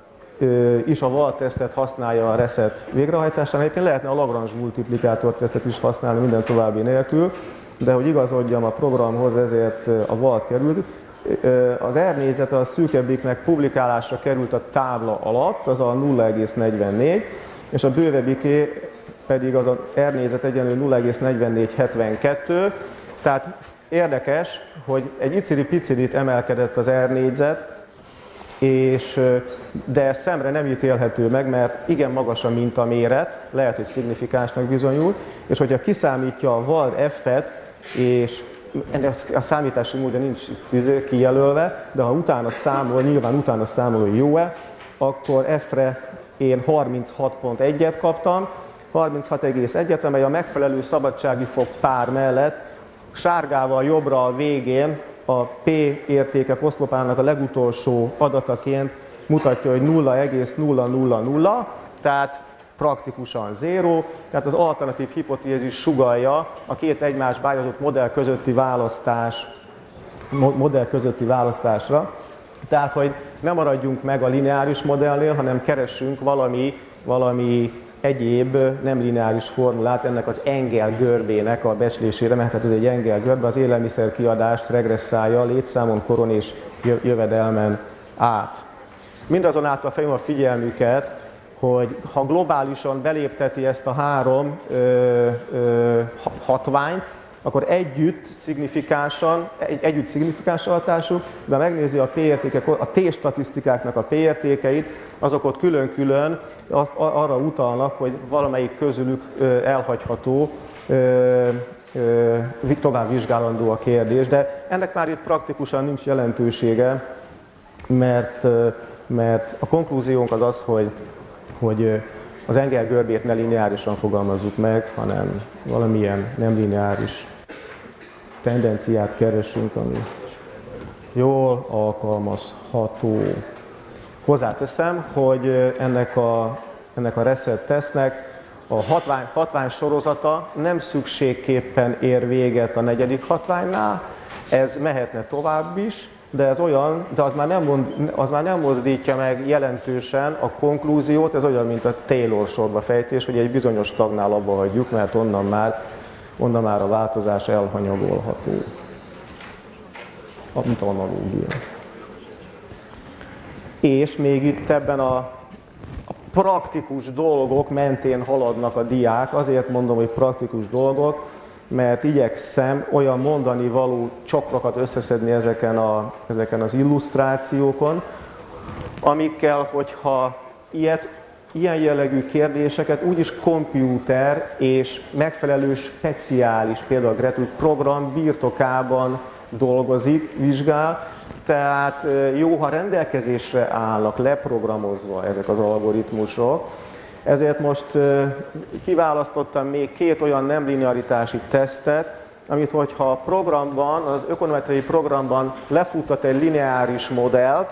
is a VALD-tesztet használja a reset végrehajtásán. Egyébként lehetne a Lagrange multiplikátor tesztet is használni minden további nélkül, de hogy igazodjam a programhoz, ezért a VALD került. Az R négyzet a szűkebbiknek publikálásra került a tábla alatt, az a nulla egész negyvennégy, és a bővebbiké pedig az a R négyzet egyenlő nulla egész negyvennégy hetvenkettő, tehát érdekes, hogy egy iciri-picirit emelkedett az R négyzet, és, de szemre nem ítélhető meg, mert igen magas a mintaméret, lehet, hogy szignifikánsnak bizonyul, és hogyha kiszámítja a VALD F-et, és a számítási módja nincs itt kijelölve, de ha utána számol, nyilván utána számol, hogy jó-e, akkor F-re én harminchat egész egyet kaptam, harminchat egész egyet, amely a megfelelő szabadsági fok pár mellett sárgával jobbra a végén a P értékek oszlopának a legutolsó adataként mutatja, hogy nulla egész nulla nulla nulla, tehát praktikusan zéró, tehát az alternatív hipotézis sugallja a két egymásba állított modell közötti választás, modell közötti választásra. Tehát, hogy ne maradjunk meg a lineáris modellnél, hanem keressünk valami, valami egyéb nem lineáris formulát ennek az Engel görbének a becslésére, mert hát ez egy Engel görbe, az élelmiszer kiadást regresszálja létszámon, koron és jövedelmen át. Mindazonáltal felhívom a figyelmüket, hogy ha globálisan belépteti ezt a három ö, ö, hatványt, akkor együtt szignifikánsan, egy, együtt szignifikáns hatású, de ha megnézi a P-értékek, a T-statisztikáknak a P-értékeit, azok ott külön-külön azt, arra utalnak, hogy valamelyik közülük ö, elhagyható, ö, ö, tovább vizsgálandó a kérdés, de ennek már itt praktikusan nincs jelentősége, mert, mert a konklúziónk az az, hogy, hogy az Engel görbét ne lineárisan fogalmazzuk meg, hanem valamilyen nem lineáris tendenciát keresünk, ami jól alkalmazható. Hozzáteszem, hogy ennek a, ennek a reset tesznek a hatvány, hatvány sorozata nem szükségképpen ér véget a negyedik hatványnál, ez mehetne tovább is, de ez olyan, de az már, nem mond, az már nem mozdítja meg jelentősen a konklúziót, ez olyan, mint a Taylor sorba fejtés, hogy egy bizonyos tagnál abba hagyjuk, mert onnan már, onnan már a változás elhanyagolható. Mint analógia. És még itt ebben a, a praktikus dolgok mentén haladnak a diák, azért mondom, hogy praktikus dolgok, mert igyekszem olyan mondani való csokrakat összeszedni ezeken, a, ezeken az illusztrációkon, amikkel, hogyha ilyet, ilyen jellegű kérdéseket úgyis kompjúter és megfelelő speciális, például a Gretl program birtokában dolgozik, vizsgál, tehát jó, ha rendelkezésre állnak leprogramozva ezek az algoritmusok. Ezért most kiválasztottam még két olyan nem linearitási tesztet, amit hogyha a programban, az ökonometriai programban lefuttat egy lineáris modellt,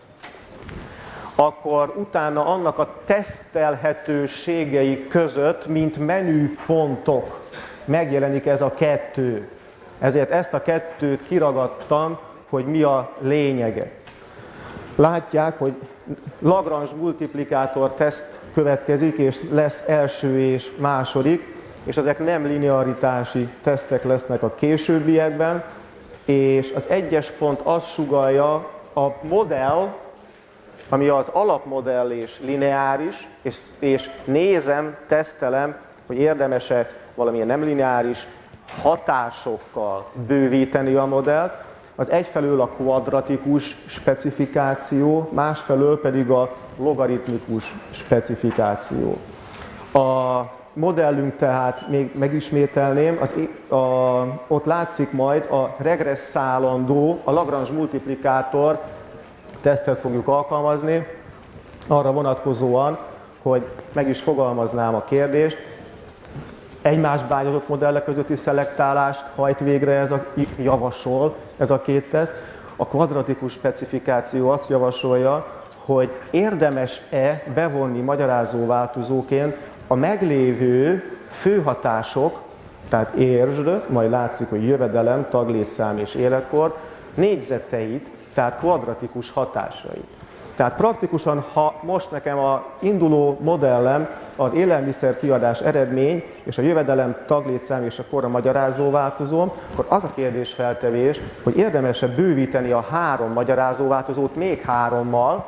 akkor utána annak a tesztelhetőségei között, mint menüpontok megjelenik ez a kettő. Ezért ezt a kettőt kiragadtam, hogy mi a lényege. Látják, hogy Lagrange multiplikátor teszt következik, és lesz első és második, és ezek nem linearitási tesztek lesznek a későbbiekben, és az egyes pont azt sugallja, a modell, ami az alapmodell és lineáris, és, és nézem, tesztelem, hogy érdemes-e valamilyen nem lineáris hatásokkal bővíteni a modellt, az egyfelől a kvadratikus specifikáció, másfelől pedig a logaritmikus specifikáció. A modellünk tehát, még megismételném, az, a, ott látszik majd a regresszálandó, a Lagrange multiplikátor tesztet fogjuk alkalmazni, arra vonatkozóan, hogy meg is fogalmaznám a kérdést, egymásba állított modellek közötti szelektálást hajt végre ez a javasol, ez a két teszt. A kvadratikus specifikáció azt javasolja, hogy érdemes-e bevonni magyarázó változóként a meglévő főhatások, tehát értsd, majd látszik, hogy jövedelem, taglétszám és életkor, négyzeteit, tehát kvadratikus hatásait. Tehát praktikusan, ha most nekem a induló modellem az élelmiszer kiadás eredmény, és a jövedelem, taglétszám és a kor a magyarázó változóm, akkor az a kérdésfeltevés, hogy érdemes-e bővíteni a három magyarázó változót még hárommal,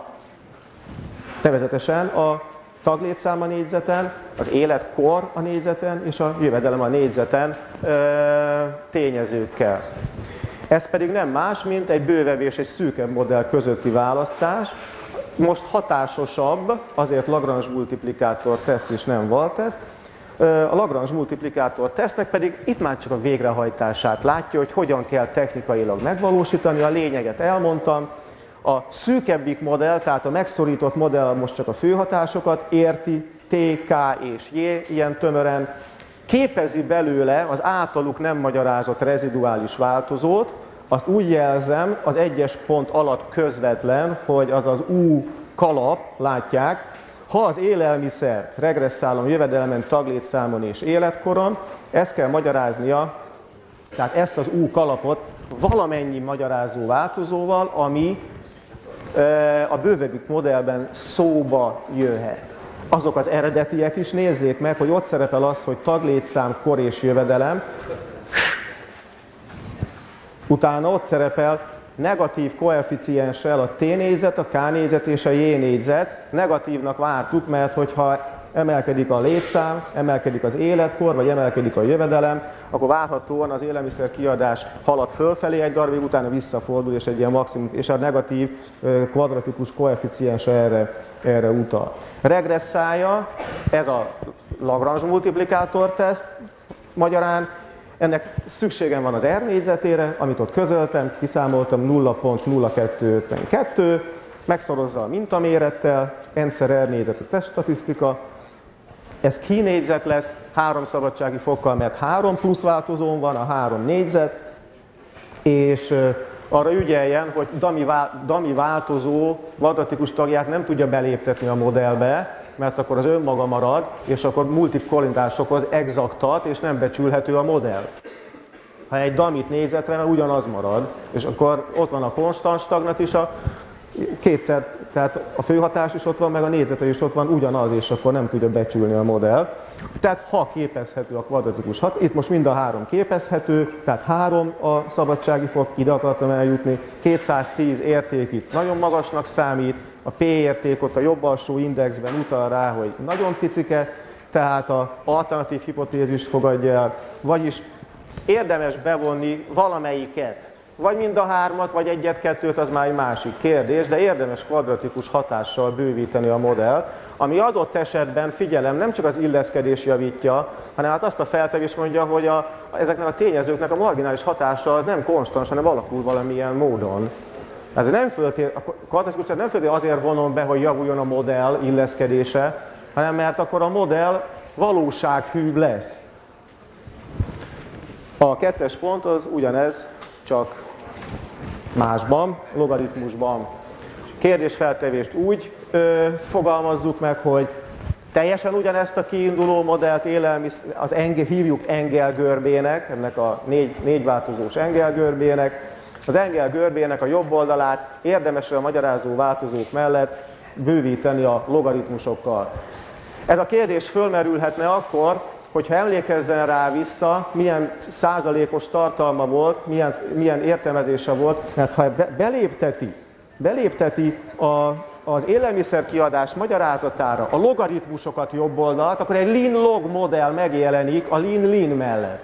nevezetesen a taglétszám a négyzeten, az életkor a négyzeten és a jövedelem a négyzeten ö, tényezőkkel. Ez pedig nem más, mint egy bővebb és egy szűkebb modell közötti választás. Most hatásosabb, azért Lagrange multiplikátor teszt és nem val teszt. A Lagrange multiplikátor tesztnek pedig itt már csak a végrehajtását látja, hogy hogyan kell technikailag megvalósítani. A lényeget elmondtam. A szűkebbik modell, tehát a megszorított modell most csak a főhatásokat érti, T, K és J ilyen tömören, képezi belőle az általuk nem magyarázott reziduális változót, azt úgy jelzem az egyes pont alatt közvetlen, hogy az az U kalap, látják, ha az élelmiszert regresszálom jövedelmen, taglétszámon és életkoron, ezt kell magyaráznia, tehát ezt az U kalapot valamennyi magyarázó változóval, ami a bővebbik modellben szóba jöhet. Azok az eredetiek is, nézzék meg, hogy ott szerepel az, hogy taglétszám, kor és jövedelem. Utána ott szerepel negatív koeficienssel a T négyzet, a K négyzet és a J négyzet. Negatívnak vártuk, mert hogyha emelkedik a létszám, emelkedik az életkor, vagy emelkedik a jövedelem, akkor várhatóan az élelmiszer kiadás halad fölfelé egy darabig, utána visszafordul, és egy ilyen maximum, és a negatív kvadratikus koeficiens erre, erre utal. Regresszálja, ez a Lagrange multiplikátor teszt, magyarán ennek szükségem van az R négyzetére, amit ott közöltem, kiszámoltam nulla egész nulla kettő ötvenkettő, megszorozza a mintamérettel, N-szer R négyzet a teststatisztika, ez K négyzet lesz, három szabadsági fokkal, mert három plusz változón van, a három négyzet, és arra ügyeljen, hogy dummy változó kvadratikus tagját nem tudja beléptetni a modellbe, mert akkor az önmaga marad, és akkor multipkolintásokhoz exaktat, és nem becsülhető a modell. Ha egy dummy négyzetre, mert ugyanaz marad, és akkor ott van a konstans tagnak is a kétszer, tehát a főhatás is ott van, meg a négyzete is ott van, ugyanaz, és akkor nem tudja becsülni a modell. Tehát ha képezhető a kvadratikus hat, itt most mind a három képezhető, tehát három a szabadsági fok, ide akartam eljutni, kétszáztíz érték itt nagyon magasnak számít, a P érték ott a jobb alsó indexben utal rá, hogy nagyon picike, tehát az alternatív hipotézist fogadja el, vagyis érdemes bevonni valamelyiket. Vagy mind a hármat, vagy egyet-kettőt, az már egy másik kérdés, de érdemes kvadratikus hatással bővíteni a modellt, ami adott esetben, figyelem, nem csak az illeszkedés javítja, hanem hát azt a feltevést mondja, hogy a, ezeknek a tényezőknek a marginális hatása az nem konstans, hanem alakul valamilyen módon. Ez nem föltétlenül, a kvadratikus nem föltétlenül azért vonom be, hogy javuljon a modell illeszkedése, hanem mert akkor a modell valósághűbb lesz. A kettes pont az ugyanez, csak másban, logaritmusban. Kérdésfeltevést úgy ö, fogalmazzuk meg, hogy teljesen ugyanezt a kiinduló modellt élelmisz, az enge, hívjuk Engel-görbének, ennek a négy, négy változós Engel-görbének. Az Engel-görbének a jobb oldalát érdemes a magyarázó változók mellett bővíteni a logaritmusokkal. Ez a kérdés fölmerülhetne akkor, hogyha emlékezzen rá vissza, milyen százalékos tartalma volt, milyen, milyen értelmezése volt, mert ha be, belépteti, belépteti a, az élelmiszerkiadás magyarázatára a logaritmusokat jobb oldalt, akkor egy lin-log modell megjelenik a lin-lin mellett.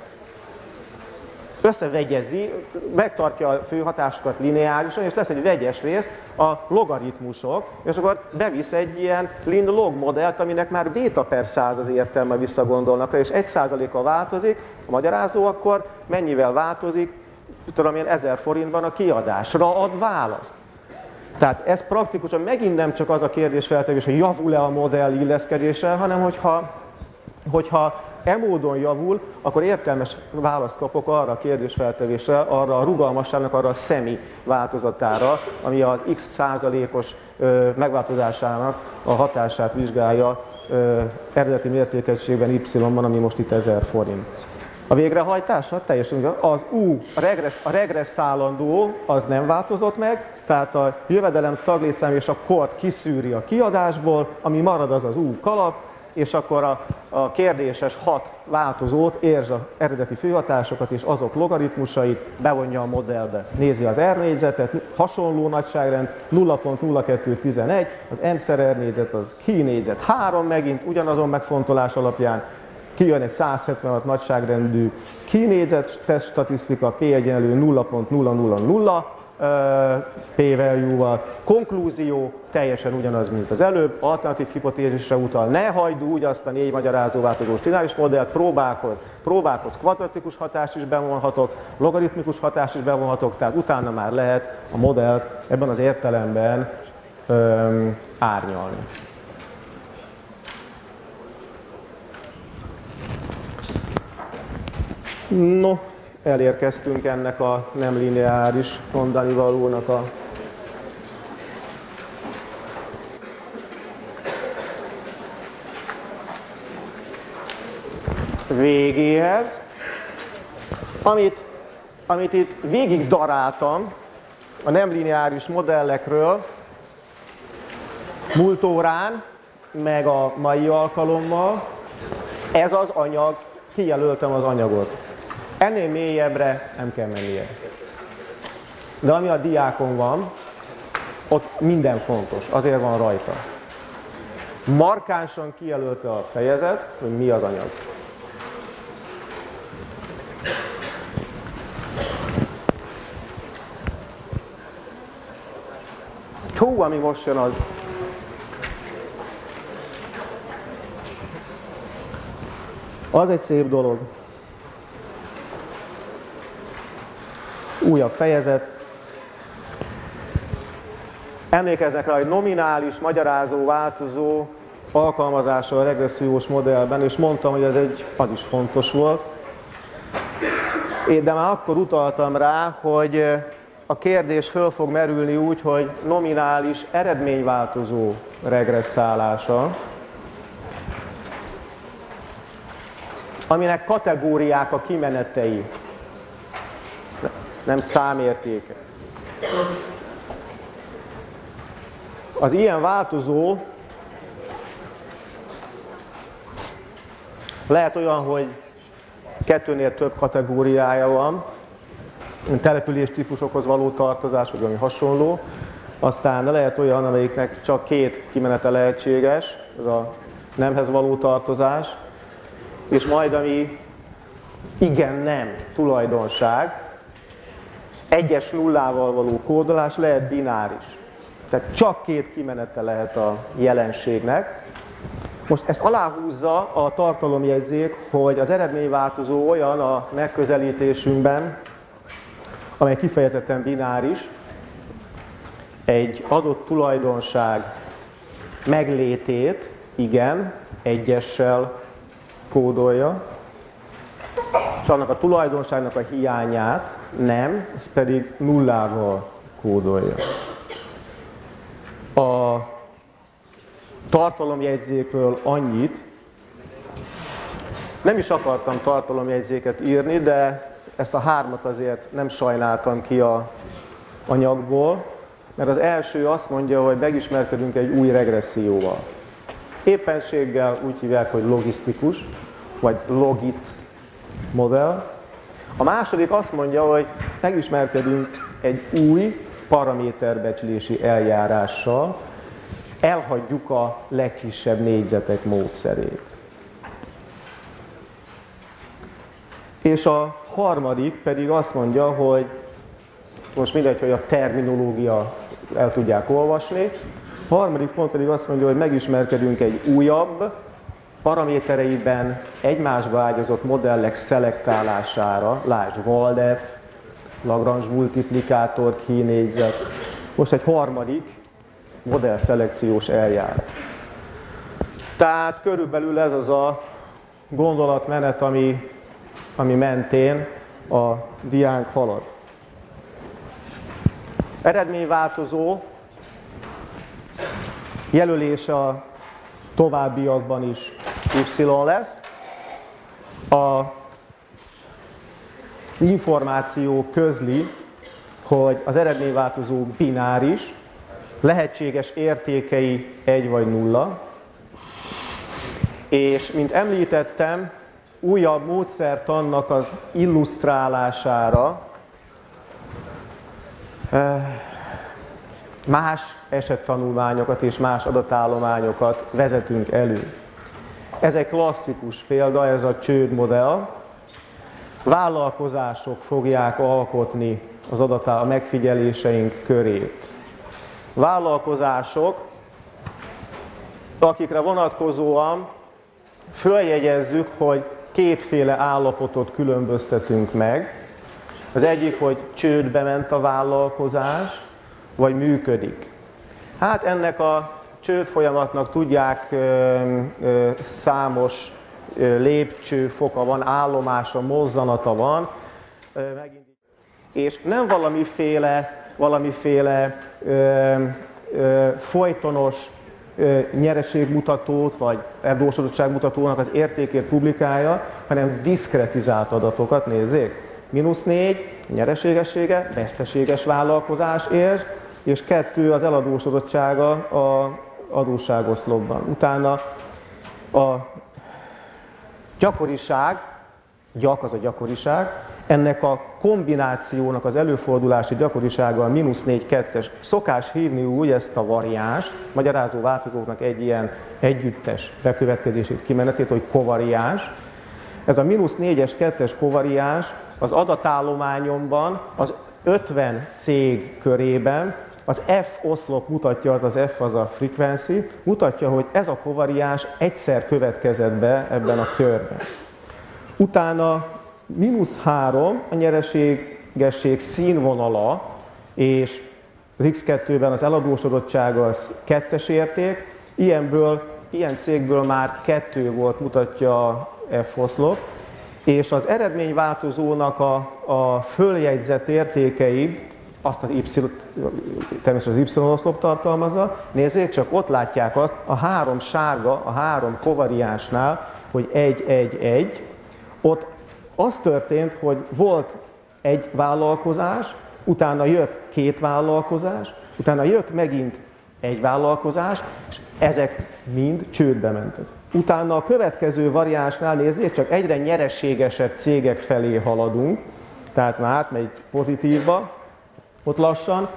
Összevegyezi, megtartja a főhatásokat lineárisan, és lesz egy vegyes rész, a logaritmusok, és akkor bevisz egy ilyen lin-log modellt, aminek már béta per száz az értelme, visszagondolnak rá, és egy százalékkal változik, a magyarázó akkor mennyivel változik, tudom én, ezer forintban a kiadásra ad választ. Tehát ez praktikusan megint nem csak az a kérdésfeltevés, hogy javul-e a modell illeszkedéssel, hanem hogyha, hogyha e módon javul, akkor értelmes választ kapok arra a kérdésfeltevésre, arra a rugalmasságnak, arra a szemi változatára, ami az x százalékos ö, megváltozásának a hatását vizsgálja ö, eredeti mértékegységben y-ban, ami most itt ezer forint. A végrehajtása teljesen az U, a, regressz, a regresszálandó, az nem változott meg, tehát a jövedelem, taglétszám és a kort kiszűri a kiadásból, ami marad az az U kalap, és akkor a, a kérdéses hat változót, értsd az eredeti főhatásokat és azok logaritmusait, bevonja a modellbe. Nézi az R négyzetet, hasonló nagyságrend, nulla egész nulla kettő tizenegy, az N-szer R négyzet, az K négyzet három megint, ugyanazon megfontolás alapján kijön egy száz hetvenhat nagyságrendű K négyzet test statisztika, P egyenlő nulla egész nulla nulla nulla, p-value-val. Konklúzió teljesen ugyanaz, mint az előbb, alternatív hipotézisre utal. Ne hagyd úgy azt a négy magyarázó változós lineáris modellt, próbálkozz, próbálkozz, kvadratikus hatást is bevonhatok, logaritmikus hatást is bevonhatok, tehát utána már lehet a modellt ebben az értelemben öm, árnyalni. No, elérkeztünk ennek a nem lineáris mondani valónak a végéhez, amit, amit itt végig daráltam a nem lineáris modellekről múlt órán, meg a mai alkalommal. Ez az anyag, kijelöltem az anyagot. Ennél mélyebbre nem kell mennie. De ami a diákon van, ott minden fontos, azért van rajta. Markánsan kijelölte a fejezet, hogy mi az anyag. Hú, ami most jön, az az egy szép dolog. Újabb fejezet. Emlékeznek rá, hogy nominális, magyarázó, változó alkalmazása a regressziós modellben, és mondtam, hogy ez egy, az is fontos volt. De már akkor utaltam rá, hogy a kérdés föl fog merülni úgy, hogy nominális, eredményváltozó regresszálása, aminek kategóriák a kimenetei, nem számértéke. Az ilyen változó lehet olyan, hogy kettőnél több kategóriája van, település típusokhoz való tartozás, vagy valami hasonló. Aztán lehet olyan, amelyiknek csak két kimenete lehetséges, ez a nemhez való tartozás, és majd ami igen-nem tulajdonság, egyes nullával való kódolás lehet bináris. Tehát csak két kimenete lehet a jelenségnek. Most ezt aláhúzza a tartalomjegyzék, hogy az eredményváltozó olyan a megközelítésünkben, amely kifejezetten bináris, egy adott tulajdonság meglétét, igen, egyessel kódolja, és annak a tulajdonságnak a hiányát nem, ez pedig nullával kódolja. A tartalomjegyzékről annyit, nem is akartam tartalomjegyzéket írni, de ezt a hármat azért nem sajnáltam ki a anyagból, mert az első azt mondja, hogy megismerkedünk egy új regresszióval. Éppenséggel úgy hívják, hogy logisztikus, vagy logit modell. A második azt mondja, hogy megismerkedünk egy új paraméterbecslési eljárással, elhagyjuk a legkisebb négyzetek módszerét. És a harmadik pedig azt mondja, hogy most mindegy, hogy a terminológia el tudják olvasni. A harmadik pont pedig azt mondja, hogy megismerkedünk egy újabb, paramétereiben egymásba ágyazott modellek szelektálására, lásd Waldeff, Lagrange multiplikátor, kinégyzet. Most egy harmadik modellszelekciós eljárás. Tehát körülbelül ez az a gondolatmenet, ami, ami mentén a diánk halad. Eredményváltozó jelölése a továbbiakban is y lesz. A információ közli, hogy az eredményváltozó bináris, lehetséges értékei egy vagy nulla, és mint említettem, újabb módszertannak az illusztrálására más esettanulmányokat és más adatállományokat vezetünk elő. Ez egy klasszikus példa, ez a csődmodell. vállalkozások fogják alkotni az adatá, a megfigyeléseink körét. Vállalkozások, akikre vonatkozóan följegyezzük, hogy kétféle állapotot különböztetünk meg. Az egyik, hogy csődbe ment a vállalkozás, vagy működik. Hát ennek a csőd folyamatnak tudják, ö, ö, számos ö, lépcsőfoka van, állomása, mozzanata van. Ö, és nem valamiféle, valamiféle ö, ö, folytonos ö, nyereségmutatót, vagy eladósodottságmutatónak az értékét publikálja, hanem diszkretizált adatokat, nézzék. mínusz négy, nyereségessége, veszteséges vállalkozás ér, és kettő az eladósodottsága a adósságoszlopban. Utána a gyakoriság, gyak az a gyakoriság, ennek a kombinációnak az előfordulási gyakorisága a mínusz négy kettes. Szokás hívni úgy ezt a variáns, magyarázó változóknak egy ilyen együttes bekövetkezését, kimenetét, hogy kovariáns. Ez a mínusz négyes kettes kovariáns az adatállományomban az ötven cég körében, az F oszlop mutatja, az az F az a frequency, mutatja, hogy ez a kovariáns egyszer következett be ebben a körben. Utána mínusz három a nyereségesség színvonala, és az iksz kettőben az eladósodottsága az kettes érték, ilyenből, ilyen cégből már kettő volt, mutatja a F oszlop, és az eredményváltozónak a, a följegyzett értékei, azt az Y, természetesen az Y-oszlop tartalmazza, nézzék csak, ott látják azt, a három sárga, a három kovariánsnál, hogy egy egy egy, ott az történt, hogy volt egy vállalkozás, utána jött két vállalkozás, utána jött megint egy vállalkozás, és ezek mind csődbe mentek. Utána a következő variánsnál, nézzék csak, egyre nyereségesebb cégek felé haladunk, tehát már átmegy pozitívba, ott lassan.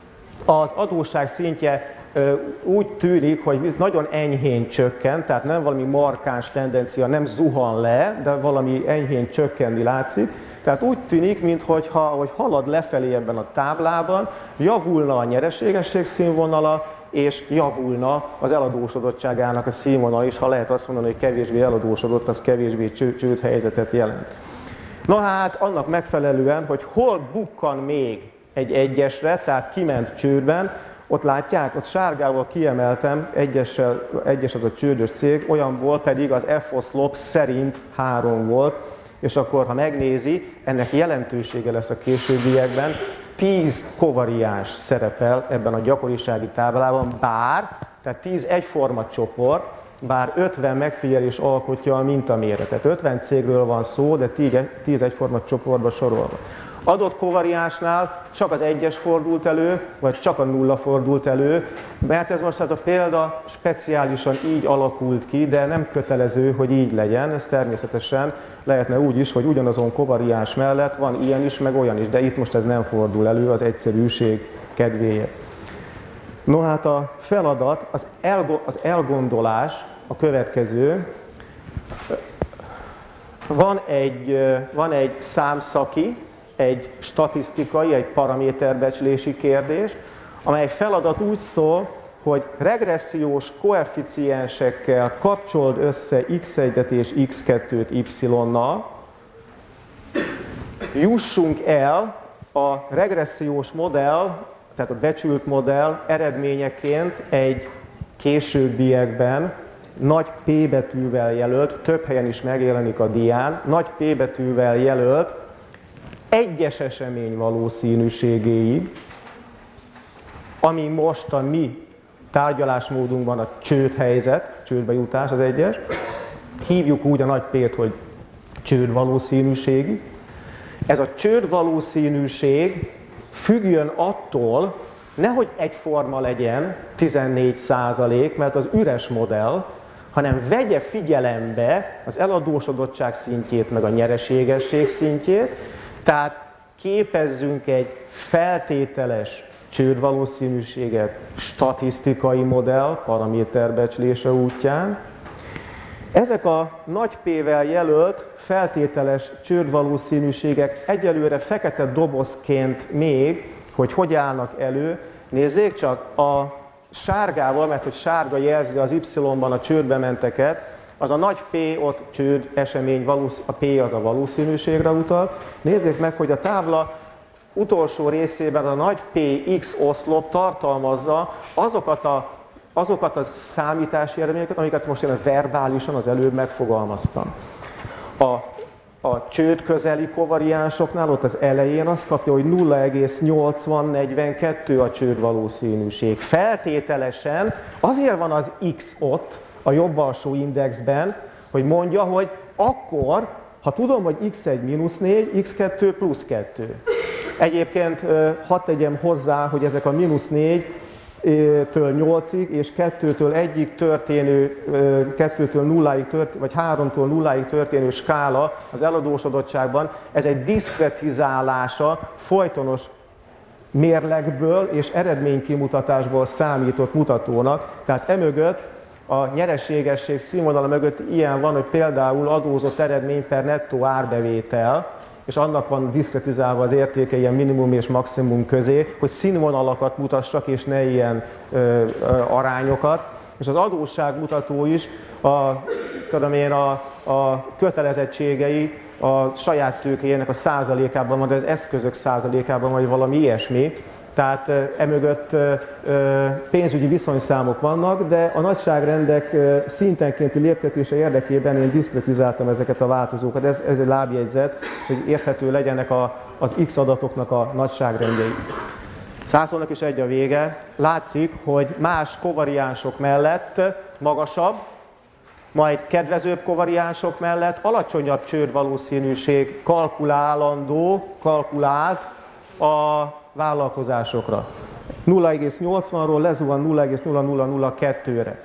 Az adósság szintje úgy tűnik, hogy nagyon enyhén csökken, tehát nem valami markáns tendencia, nem zuhan le, de valami enyhén csökkenni látszik. Tehát úgy tűnik, mintha hogy halad lefelé ebben a táblában, javulna a nyereségesség színvonala, és javulna az eladósodottságának a színvonal is, ha lehet azt mondani, hogy kevésbé eladósodott, az kevésbé csőd helyzetet jelent. Na hát annak megfelelően, hogy hol bukkan még egy egyesre, tehát kiment csődben, ott látják, ott sárgával kiemeltem, egyessel, egyes az a csődös cég, olyanból pedig az F oszlop szerint három volt, és akkor, ha megnézi, ennek jelentősége lesz a későbbiekben, tíz kovariáns szerepel ebben a gyakorisági táblában, bár, tehát tíz egyforma csoport, bár ötven megfigyelés alkotja a mintaméretet. ötven cégről van szó, de tíz egyforma csoportba sorolva. Adott kovariánsnál csak az egyes fordult elő, vagy csak a nulla fordult elő, mert ez most ez a példa speciálisan így alakult ki, de nem kötelező, hogy így legyen. Ez természetesen lehetne úgy is, hogy ugyanazon kovariáns mellett van ilyen is, meg olyan is, de itt most ez nem fordul elő az egyszerűség kedvéért. No hát a feladat, az, elgo, az elgondolás a következő. Van egy, van egy számszaki, egy statisztikai, egy paraméterbecslési kérdés, amely feladat úgy szól, hogy regressziós koeficiensekkel kapcsold össze iksz egyet és iksz kettőt y-nal, jussunk el a regressziós modell, tehát a becsült modell eredményeként egy későbbiekben nagy P betűvel jelölt, több helyen is megjelenik a dián, nagy P betűvel jelölt egyes esemény valószínűségéig, ami most a mi tárgyalásmódunkban a csődhelyzet, csődbe jutás az egyes, hívjuk úgy a nagy P-t, hogy csőd valószínűségi. Ez a csőd valószínűség függjön attól, nehogy egyforma legyen tizennégy százalék, mert az üres modell, hanem vegye figyelembe az eladósodottság szintjét, meg a nyereségesség szintjét, tehát képezzünk egy feltételes csődvalószínűséget statisztikai modell paraméterbecslése útján, Ezek a nagy P-vel jelölt feltételes csődvalószínűségek egyelőre fekete dobozként még, hogy hogy állnak elő. Nézzék csak, a sárgával, mert hogy sárga jelzi az Y-ban a csődbe menteket, az a nagy P ott csőd esemény, a P az a valószínűségre utal. Nézzék meg, hogy a tábla utolsó részében a nagy P X oszlop tartalmazza azokat a, azokat a számítási eredményeket, amiket most én verbálisan az előbb megfogalmaztam. A, a csőd közeli kovariánsoknál ott az elején azt kapja, hogy nulla egész nyolcvan-negyvenkettő a csőd valószínűség. Feltételesen azért van az X ott, a jobb alsó indexben, hogy mondja, hogy akkor, ha tudom, hogy x egy mínusz négy, x kettő plusz kettő. Egyébként hadd tegyem hozzá, hogy ezek a mínusz négytől nyolcig és kettőtől egyig történő, kettőtől nulláig történő, vagy háromtól nulláig történő skála az eladósodottságban, ez egy diszkretizálása folytonos mérlegből és eredménykimutatásból számított mutatónak, tehát emögött a nyereségesség színvonala mögött ilyen van, hogy például adózott eredmény per nettó árbevétel, és annak van diszkretizálva az értéke ilyen minimum és maximum közé, hogy színvonalakat mutassak, és ne ilyen ö, ö, arányokat. És az adósságmutató is a, tudom én, a, a kötelezettségei a saját tőkéjének a százalékában van, de az eszközök százalékában, vagy valami ilyesmi. Tehát emögött pénzügyi viszonyszámok vannak, de a nagyságrendek szintenkénti léptetése érdekében én diszkretizáltam ezeket a változókat. Ez, ez egy lábjegyzet, hogy érthető legyenek a, az X adatoknak a nagyságrendjei. Százszónak is egy a vége. Látszik, hogy más kovariánsok mellett magasabb, majd kedvezőbb kovariánsok mellett alacsonyabb csődvalószínűség kalkulálandó, kalkulált a vállalkozásokra. nulla egész nyolcvanról lezuhan nulla egész nulla nulla nulla kettőre.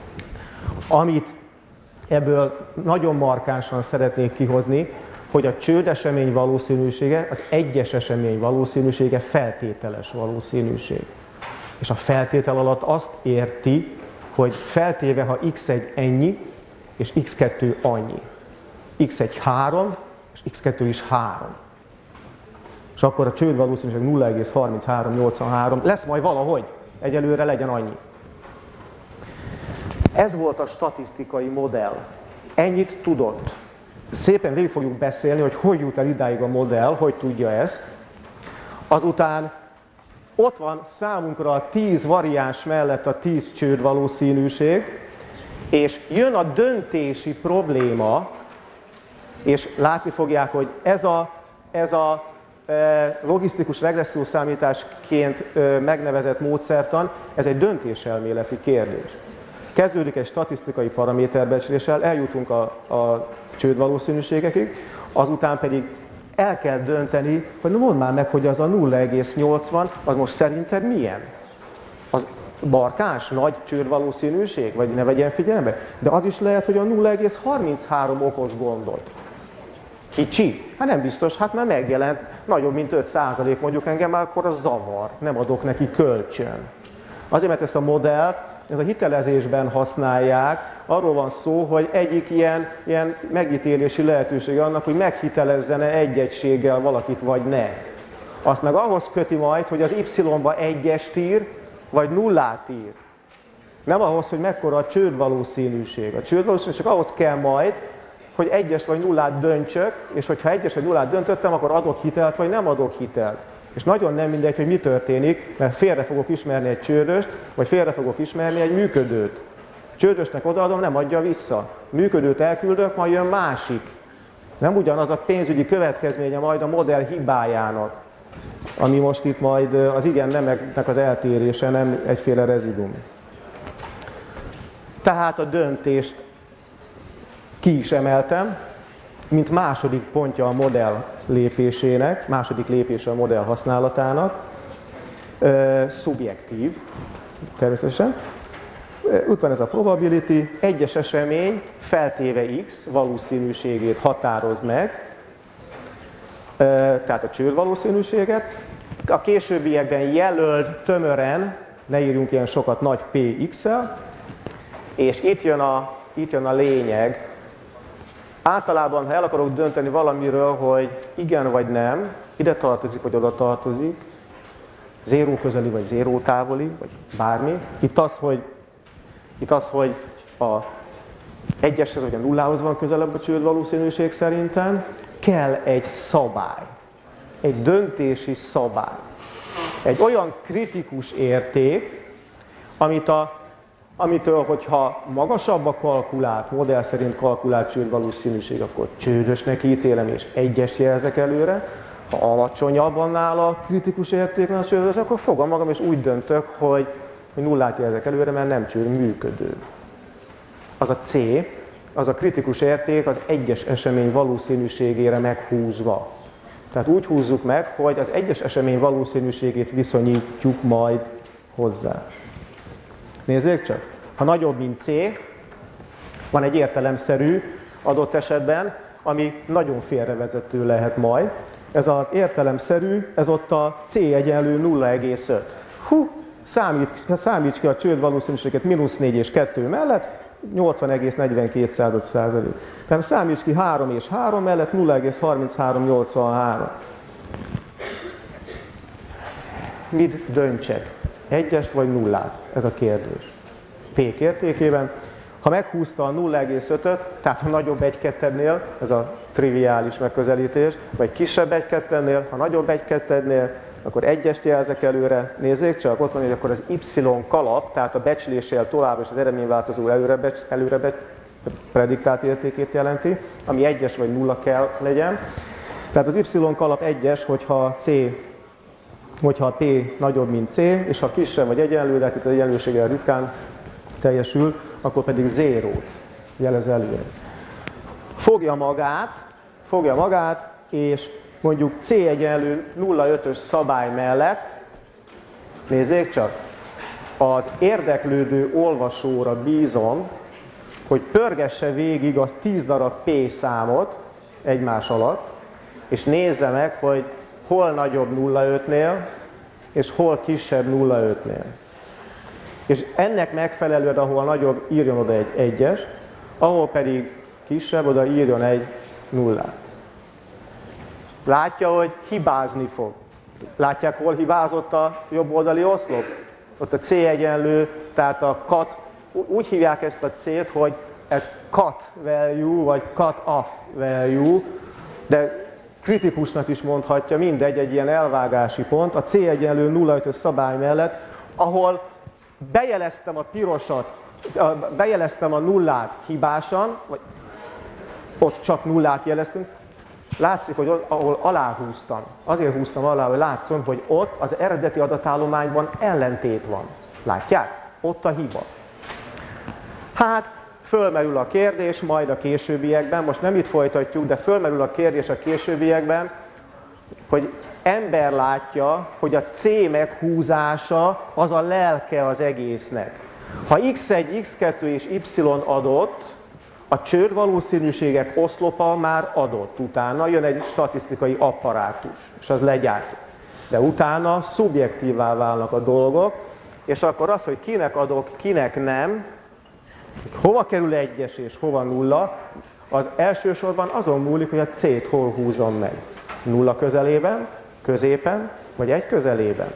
Amit ebből nagyon markánsan szeretnék kihozni, hogy a csődesemény valószínűsége, az egyes esemény valószínűsége feltételes valószínűség. És a feltétel alatt azt érti, hogy feltéve, ha x egy ennyi, és x kettő annyi. x egy három, és x kettő is három. És akkor a csőd valószínűség nulla egész harminchárom nyolcvanhárom lesz majd valahogy, egyelőre legyen annyi. Ez volt a statisztikai modell. Ennyit tudott. Szépen végig fogjuk beszélni, hogy hogy jut el idáig a modell, hogy tudja ezt. Azután ott van számunkra a tíz variáns mellett a tíz csőd valószínűség, és jön a döntési probléma, és látni fogják, hogy ez a, ez a logisztikus regresszió számításként megnevezett módszertan, ez egy döntéselméleti kérdés. Kezdődik egy statisztikai paraméterbecsléssel, eljutunk a, a csődvalószínűségekig, azután pedig el kell dönteni, hogy mondd már meg, hogy az a nulla egész nyolcvan, az most szerinted milyen? Az markáns, nagy csődvalószínűség? Vagy ne vegyen figyelembe? De az is lehet, hogy a nulla egész harminchárom okoz gondot. Kicsi? Hát nem biztos, hát már megjelent nagyobb, mint öt százalék mondjuk engem, már akkor az zavar, nem adok neki kölcsön. Azért, mert ezt a modellt, ez a hitelezésben használják, arról van szó, hogy egyik ilyen, ilyen megítélési lehetőség annak, hogy meghitelezzene egy egységgel valakit, vagy ne. Azt meg ahhoz köti majd, hogy az Y-ba egyest ír, vagy nullát ír. Nem ahhoz, hogy mekkora a csődvalószínűség. A csődvalószínűség csak ahhoz kell majd, hogy egyes vagy nullát döntsök, és hogyha egyes vagy nullát döntöttem, akkor adok hitelt, vagy nem adok hitelt. És nagyon nem mindegy, hogy mi történik, mert félre fogok ismerni egy csődöst, vagy félre fogok ismerni egy működőt. Csődösnek odaadom, nem adja vissza. Működőt elküldök, majd jön másik. Nem ugyanaz a pénzügyi következménye majd a modell hibájának, ami most itt majd az igen nemeknek az eltérése, nem egyféle rezidum. Tehát a döntést ki is emeltem, mint második pontja a modell lépésének, második lépése a modell használatának, uh, szubjektív, természetesen. Ott van ez a probability, egyes esemény feltéve x valószínűségét határoz meg, uh, tehát a csőd valószínűséget. A későbbiekben jelöld tömören, ne írjunk ilyen sokat nagy P X-el, és itt jön a itt jön a lényeg. Általában, ha el akarok dönteni valamiről, hogy igen vagy nem, ide tartozik, vagy oda tartozik, zéró közeli, vagy zéró távoli, vagy bármi. Itt az, hogy, itt az, hogy a egyeshez vagy a nullához van közelebb a csőd valószínűség szerintem, kell egy szabály, egy döntési szabály. Egy olyan kritikus érték, amit a, amitől, hogyha magasabb a kalkulált, modell szerint kalkulált csőd valószínűség, akkor csődösnek ítélem és egyest jelzek előre. Ha alacsonyabb annál a kritikus értéknél a csődös, akkor fogom magam és úgy döntök, hogy, hogy nullát jelzek előre, mert nem csőd, működő. Az a C, az a kritikus érték az egyes esemény valószínűségére meghúzva. Tehát úgy húzzuk meg, hogy az egyes esemény valószínűségét viszonyítjuk majd hozzá. Nézzék csak, ha nagyobb, mint C, van egy értelemszerű adott esetben, ami nagyon félrevezető lehet majd. Ez az értelemszerű, ez ott a C egyenlő nulla egész öt. Hú, számít, számíts ki a csőd valószínűséget mínusz négy és kettő mellett, nyolcvan egész negyvenkét százalék. Tehát számíts ki három és három mellett nulla egész harminchárom nyolcvanhárom. Mit döntsek? Egyest vagy nullát? Ez a kérdés. P értékében. Ha meghúzta a nulla egész ötöt, tehát ha nagyobb egy-kettednél, ez a triviális megközelítés, vagy kisebb egy-kettednél, ha nagyobb egy-kettednél, akkor egyest jelzek előre. Nézzék csak, ott van, hogy akkor az Y kalap, tehát a becsléssel tovább és az eredményváltozó előre, becs, előre becs, prediktált értékét jelenti, ami egyes vagy nulla kell legyen. Tehát az Y kalap egyes, hogyha C, hogyha a P nagyobb, mint C, és ha kisebb vagy egyenlő, de hát itt az egyenlőséggel ritkán teljesül, akkor pedig zérót jelez előre. Fogja magát, fogja magát, és mondjuk C egyenlő nulla egész ötös szabály mellett, nézzék csak, az érdeklődő olvasóra bízom, hogy pörgesse végig az tíz darab P számot egymás alatt, és nézze meg, hogy hol nagyobb nulla egész ötnél, és hol kisebb nulla egész ötnél. És ennek megfelelően, ahol nagyobb, írjon oda egy egyes, ahol pedig kisebb, oda írjon egy nullát. Látja, hogy hibázni fog. Látják, hol hibázott a jobb oldali oszlop? Ott a C egyenlő, tehát a cut, úgy hívják ezt a C-t, hogy ez cut value, vagy cut off value, de kritikusnak is mondhatja, mindegy, egy ilyen elvágási pont, a C egyenlő nulla egész ötös szabály mellett, ahol bejeleztem a pirosat, bejeleztem a nullát hibásan, vagy ott csak nullát jeleztünk, látszik, hogy ahol aláhúztam, azért húztam alá, hogy látszom, hogy ott az eredeti adatállományban ellentét van. Látják? Ott a hiba. Hát, fölmerül a kérdés, majd a későbbiekben, most nem itt folytatjuk, de fölmerül a kérdés a későbbiekben, hogy ember látja, hogy a C meghúzása az a lelke az egésznek. Ha x egy, x kettő és y adott, a csőd valószínűségek oszlopa már adott. Utána jön egy statisztikai apparátus, és az legyártó. De utána szubjektívá válnak a dolgok, és akkor az, hogy kinek adok, kinek nem, hova kerül egyes és hova nulla, az elsősorban azon múlik, hogy a C-t hol húzom meg. Nulla közelében, középen, vagy egy közelében.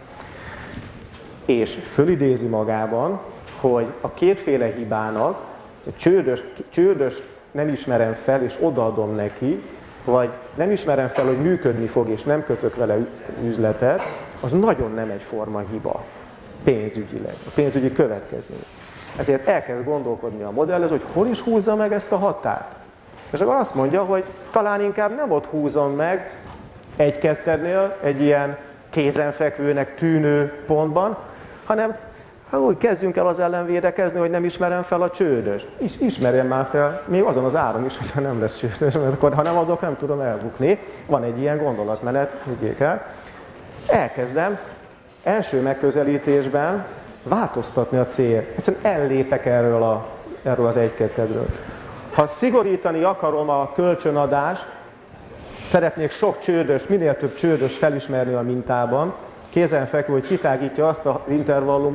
És fölidézi magában, hogy a kétféle hibának, a csődös, csődös nem ismerem fel, és odaadom neki, vagy nem ismerem fel, hogy működni fog, és nem kötök vele üzletet, az nagyon nem egyforma hiba pénzügyileg, a pénzügyi következmény. Ezért elkezd gondolkodni a modellez, hogy hol is húzza meg ezt a határt. És akkor azt mondja, hogy talán inkább nem ott húzom meg egy-kettednél, egy ilyen kézenfekvőnek tűnő pontban, hanem hát úgy kezdjünk el az ellen védekezni, hogy nem ismerem fel a csődöst. Is, ismerjem már fel, még azon az áron is, hogyha nem lesz csődös, mert akkor ha nem adok, nem tudom elbukni. Van egy ilyen gondolatmenet, higgyék el. Elkezdem első megközelítésben változtatni a célt. Egyszerűen ellépek erről, a, erről az egy-kettedről. Ha szigorítani akarom a kölcsönadást, szeretnék sok csődöst, minél több csődöst felismerni a mintában, kézenfekvő, hogy kitágítja azt az intervallumot,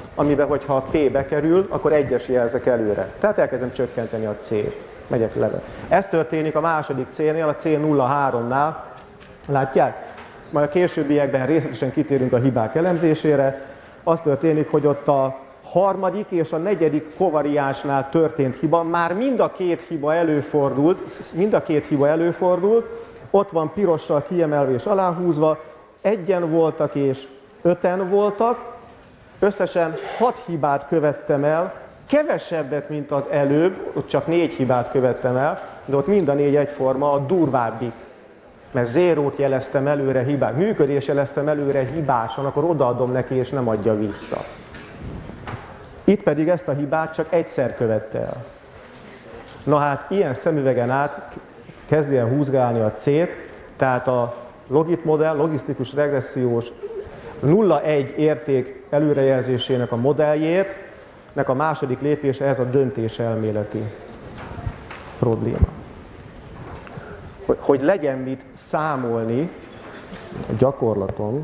amiben, hogyha a P bekerül, akkor egyes jelzek előre. Tehát elkezdem csökkenteni a C-t. Megyek leve. Ez történik a második C-nél, a C nulla háromnál. Látják? Majd a későbbiekben részletesen kitérünk a hibák elemzésére. Az történik, hogy ott a harmadik és a negyedik kovariánsnál történt hiba, már mind a két hiba előfordult, mind a két hiba előfordult, ott van pirossal kiemelve és aláhúzva, egyen voltak és öten voltak, összesen hat hibát követtem el, kevesebbet, mint az előbb, ott csak négy hibát követtem el, de ott mind a négy egyforma, a durvábbik. Mert zérót jeleztem előre hibát, működés jeleztem előre hibásan, akkor odaadom neki és nem adja vissza. Itt pedig ezt a hibát csak egyszer követte el. Na hát ilyen szemüvegen át kezdi el húzgálni a C-t, tehát a logit modell, logisztikus regressziós nulla egy érték előrejelzésének a modelljét, nek a második lépése ez a döntéselméleti probléma. Hogy, hogy legyen mit számolni a gyakorlaton,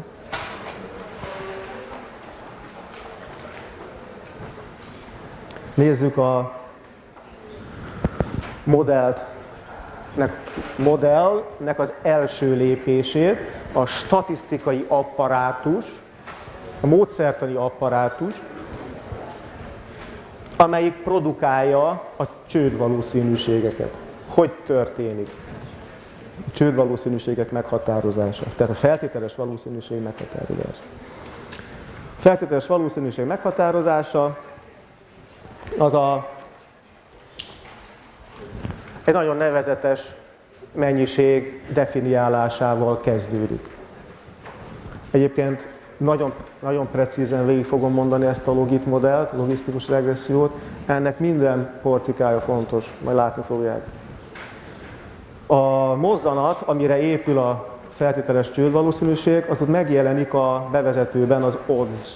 nézzük a modellt, modellnek az első lépését, a statisztikai apparátus, a módszertani apparátus, amelyik produkálja a csődvalószínűségeket. Hogy történik? A csődvalószínűségek meghatározása. Tehát a feltételes valószínűség meghatározása. A feltételes valószínűség meghatározása az a egy nagyon nevezetes mennyiség definiálásával kezdődik. Egyébként nagyon, nagyon precízen végig fogom mondani ezt a logit modellt, logisztikus regressziót. Ennek minden porcikája fontos, majd látni fogják. A mozzanat, amire épül a feltételes csődvalószínűség, az ott megjelenik a bevezetőben az odds.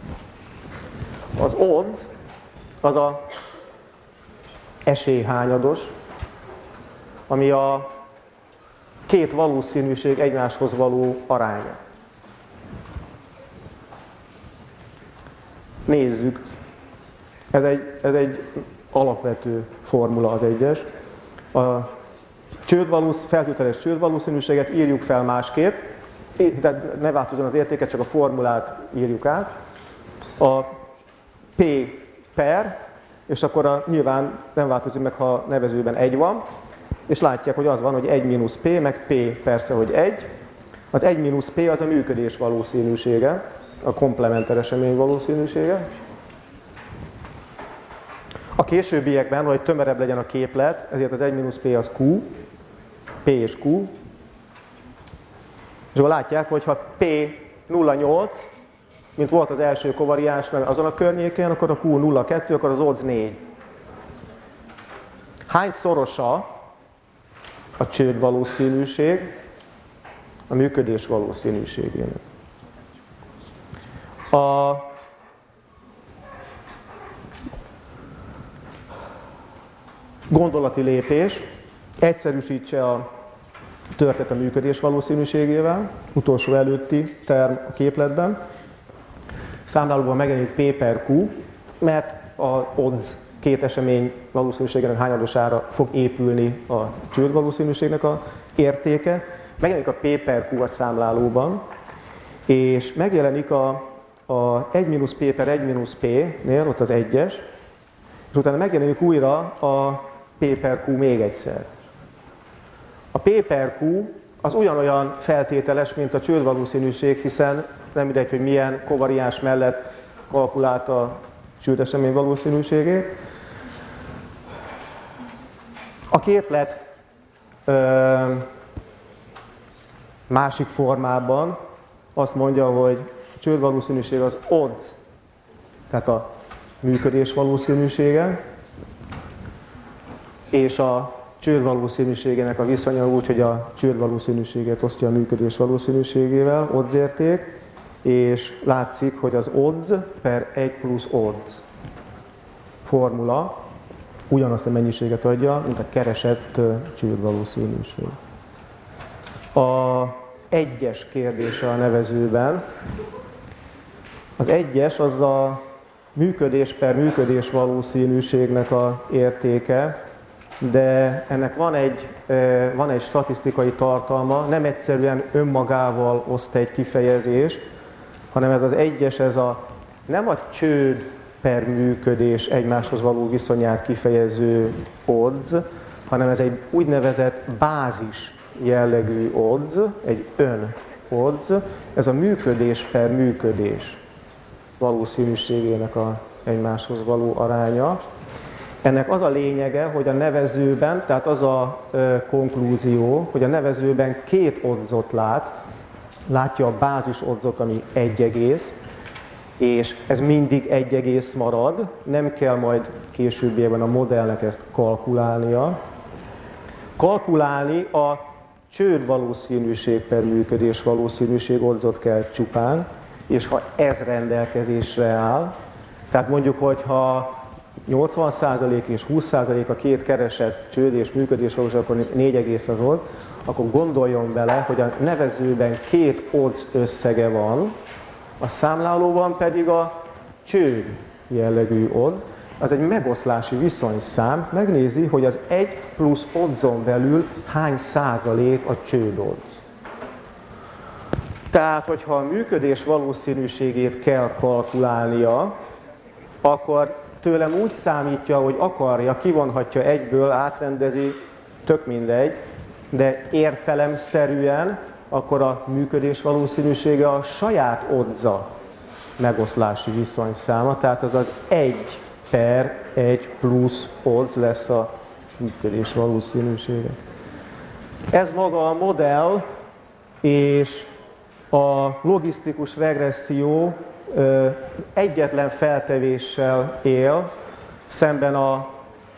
Az odds az a esélyhányados, ami a két valószínűség egymáshoz való aránya. Nézzük. Ez egy, ez egy alapvető formula az egyes. A csődvalósz, feltételes csődvalószínűséget írjuk fel másképp, de ne változzon az értéket, csak a formulát írjuk át. A P per, és akkor a, nyilván nem változik meg, ha nevezőben egy van, és látják, hogy az van, hogy egy mínusz P, meg P persze, hogy egy. Az egy mínusz P az a működés valószínűsége, a komplementer esemény valószínűsége. A későbbiekben, hogy tömörebb legyen a képlet, ezért az egy mínusz P az Q, P és Q. És akkor látják, hogy ha P nulla nyolc, mint volt az első kovariánsnál azon a környéken, akkor a Q nulla kettő, akkor az odds négy. Hány szorosa a csőd valószínűség a működés valószínűségének? A gondolati lépés egyszerűsítse a történet a működés valószínűségével, utolsó előtti term a képletben. Számlálóban megjelenik P per Q, mert a odds két esemény valószínűségének hányadosára fog épülni a csőd valószínűségnek a értéke. Megjelenik a P per Q a számlálóban, és megjelenik a, a egy mínusz P per egy mínusz P-nél, ott az egyes, és utána megjelenik újra a P per Q még egyszer. A P per Q az ugyanolyan feltételes, mint a csőd valószínűség, hiszen nem mindegy, hogy milyen kovariáns mellett kalkulálta a csődesemény valószínűségét. A képlet ö, másik formában azt mondja, hogy a csőd valószínűség az odds, tehát a működés valószínűsége, és a csőd valószínűségének a viszonya úgy, hogy a csőd valószínűséget osztja a működés valószínűségével, odds érték, és látszik, hogy az odds per egy plusz odds formula ugyanazt a mennyiséget adja, mint a keresett csőd valószínűség. A egyes kérdése a nevezőben. Az egyes az a működés per működés valószínűségnek a értéke, de ennek van egy, van egy statisztikai tartalma, nem egyszerűen önmagával oszt egy kifejezés, hanem ez az egyes, ez a, nem a csőd per működés egymáshoz való viszonyát kifejező odds, hanem ez egy úgynevezett bázis jellegű odds, egy ön odds, ez a működés per működés valószínűségének a egymáshoz való aránya. Ennek az a lényege, hogy a nevezőben, tehát az a e, konklúzió, hogy a nevezőben két oddsot lát, látja a bázis oddsot, ami egy egész, és ez mindig egy egész marad, nem kell majd későbbiekben a modellnek ezt kalkulálnia. Kalkulálni a csőd valószínűség per működés valószínűség oddsot kell csupán, és ha ez rendelkezésre áll, tehát mondjuk, hogyha nyolcvan százalék és húsz százalék a két keresett csőd és működés valószínűség, akkor négy egész az odds, akkor gondoljon bele, hogy a nevezőben két odds összege van, a számlálóban pedig a csőd jellegű odds, az egy megoszlási viszonyszám, megnézi, hogy az egy plusz oddson belül hány százalék a csőd odds. Tehát, hogyha a működés valószínűségét kell kalkulálnia, akkor tőlem úgy számítja, hogy akarja, kivonhatja egyből, átrendezi, tök mindegy, de értelemszerűen akkor a működés valószínűsége a saját oddsa megoszlási viszonyszáma, tehát az az egy per egy plusz odds lesz a működés valószínűsége. Ez maga a modell, és a logisztikus regresszió egyetlen feltevéssel él, szemben a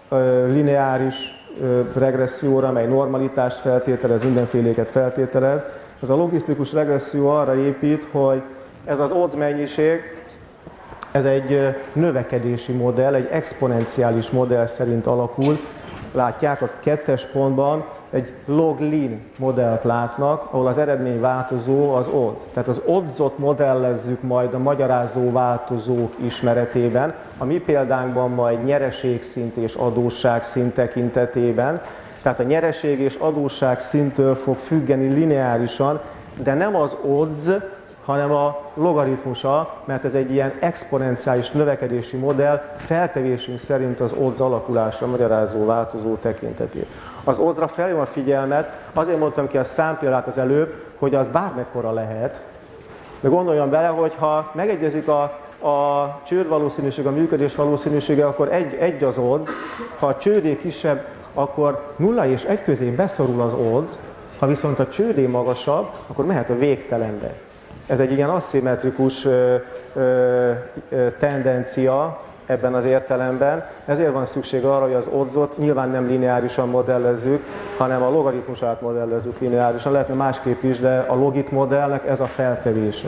lineáris regresszióra, amely normalitást feltételez, mindenféléket feltételez. Ez a logisztikus regresszió arra épít, hogy ez az odds mennyiség, ez egy növekedési modell, egy exponenciális modell szerint alakul. Látják, a kettes pontban egy log-lin modellt látnak, ahol az eredmény változó az odds. Tehát az oddsot modellezzük majd a magyarázó változók ismeretében, a mi példánkban majd nyereségszint és adósságszint tekintetében. Tehát a nyereség és adósság szinttől fog függeni lineárisan, de nem az odds, hanem a logaritmusa, mert ez egy ilyen exponenciális növekedési modell, feltevésünk szerint az odds alakulása magyarázó változó tekintetében. Az oddsra felhívom a figyelmet, azért mondtam ki a számpéldát az előbb, hogy az bármekkora lehet, de gondoljon bele, hogy ha megegyezik a, a csőd valószínűség, a működés valószínűsége, akkor egy, egy az odds, ha a csődé kisebb, akkor nulla és egy közé beszorul az odds, ha viszont a csődé magasabb, akkor mehet a végtelenbe. Ez egy ilyen aszimmetrikus ö, ö, ö, tendencia ebben az értelemben, ezért van szükség arra, hogy az oddsot nyilván nem lineárisan modellezzük, hanem a logaritmusát modellezzük lineárisan, lehetne másképp is, de a logit modellnek ez a feltevése.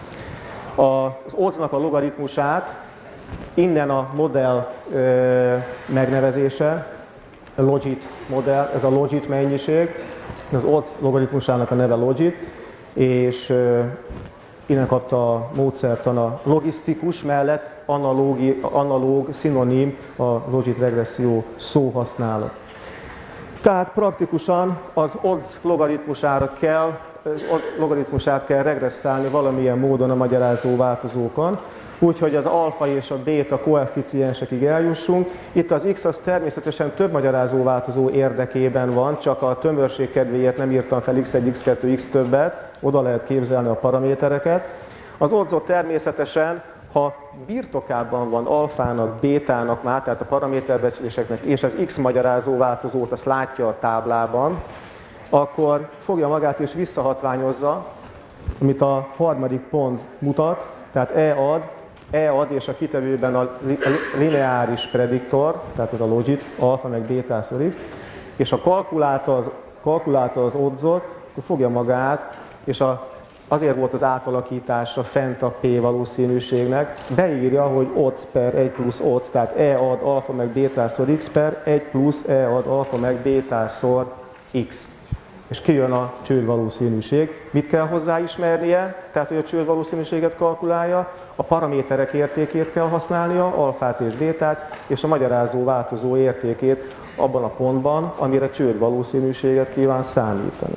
Az oddsnak a logaritmusát, innen a modell ö, megnevezése, a logit modell, ez a logit mennyiség, az odds logaritmusának a neve logit, és ö, innen kapta a módszertan a logisztikus mellett analógi, analóg, szinonim a logit regresszió szóhasználat. Tehát praktikusan az odds logaritmusára kell, logaritmusát kell regresszálni valamilyen módon a magyarázó változókon, úgyhogy az alfa és a béta koeficiensekig eljussunk. Itt az x az természetesen több magyarázó változó érdekében van, csak a tömörség kedvéért nem írtam fel x egy, x kettő, x többet, oda lehet képzelni a paramétereket. Az oddsot természetesen, ha birtokában van alfának, bétának már, tehát a paraméterbecsléseknek, és az x magyarázó változót, azt látja a táblában, akkor fogja magát és visszahatványozza, amit a harmadik pont mutat, tehát E ad, E ad és a kitevőben a lineáris prediktor, tehát az a logit, alfa meg bétászor x, és ha kalkulálta az, kalkulálta az oddsot, akkor fogja magát, és a, azért volt az átalakítása fent a P valószínűségnek, beírja, hogy odds per egy plusz odds, tehát E ad alfa meg bétászor x per egy plusz E ad alfa meg bétászor x. és kijön a csődvalószínűség. Mit kell hozzáismernie, tehát hogy a csődvalószínűséget kalkulálja? A paraméterek értékét kell használnia, alfát és bétát, és a magyarázó változó értékét abban a pontban, amire csődvalószínűséget kíván számítani.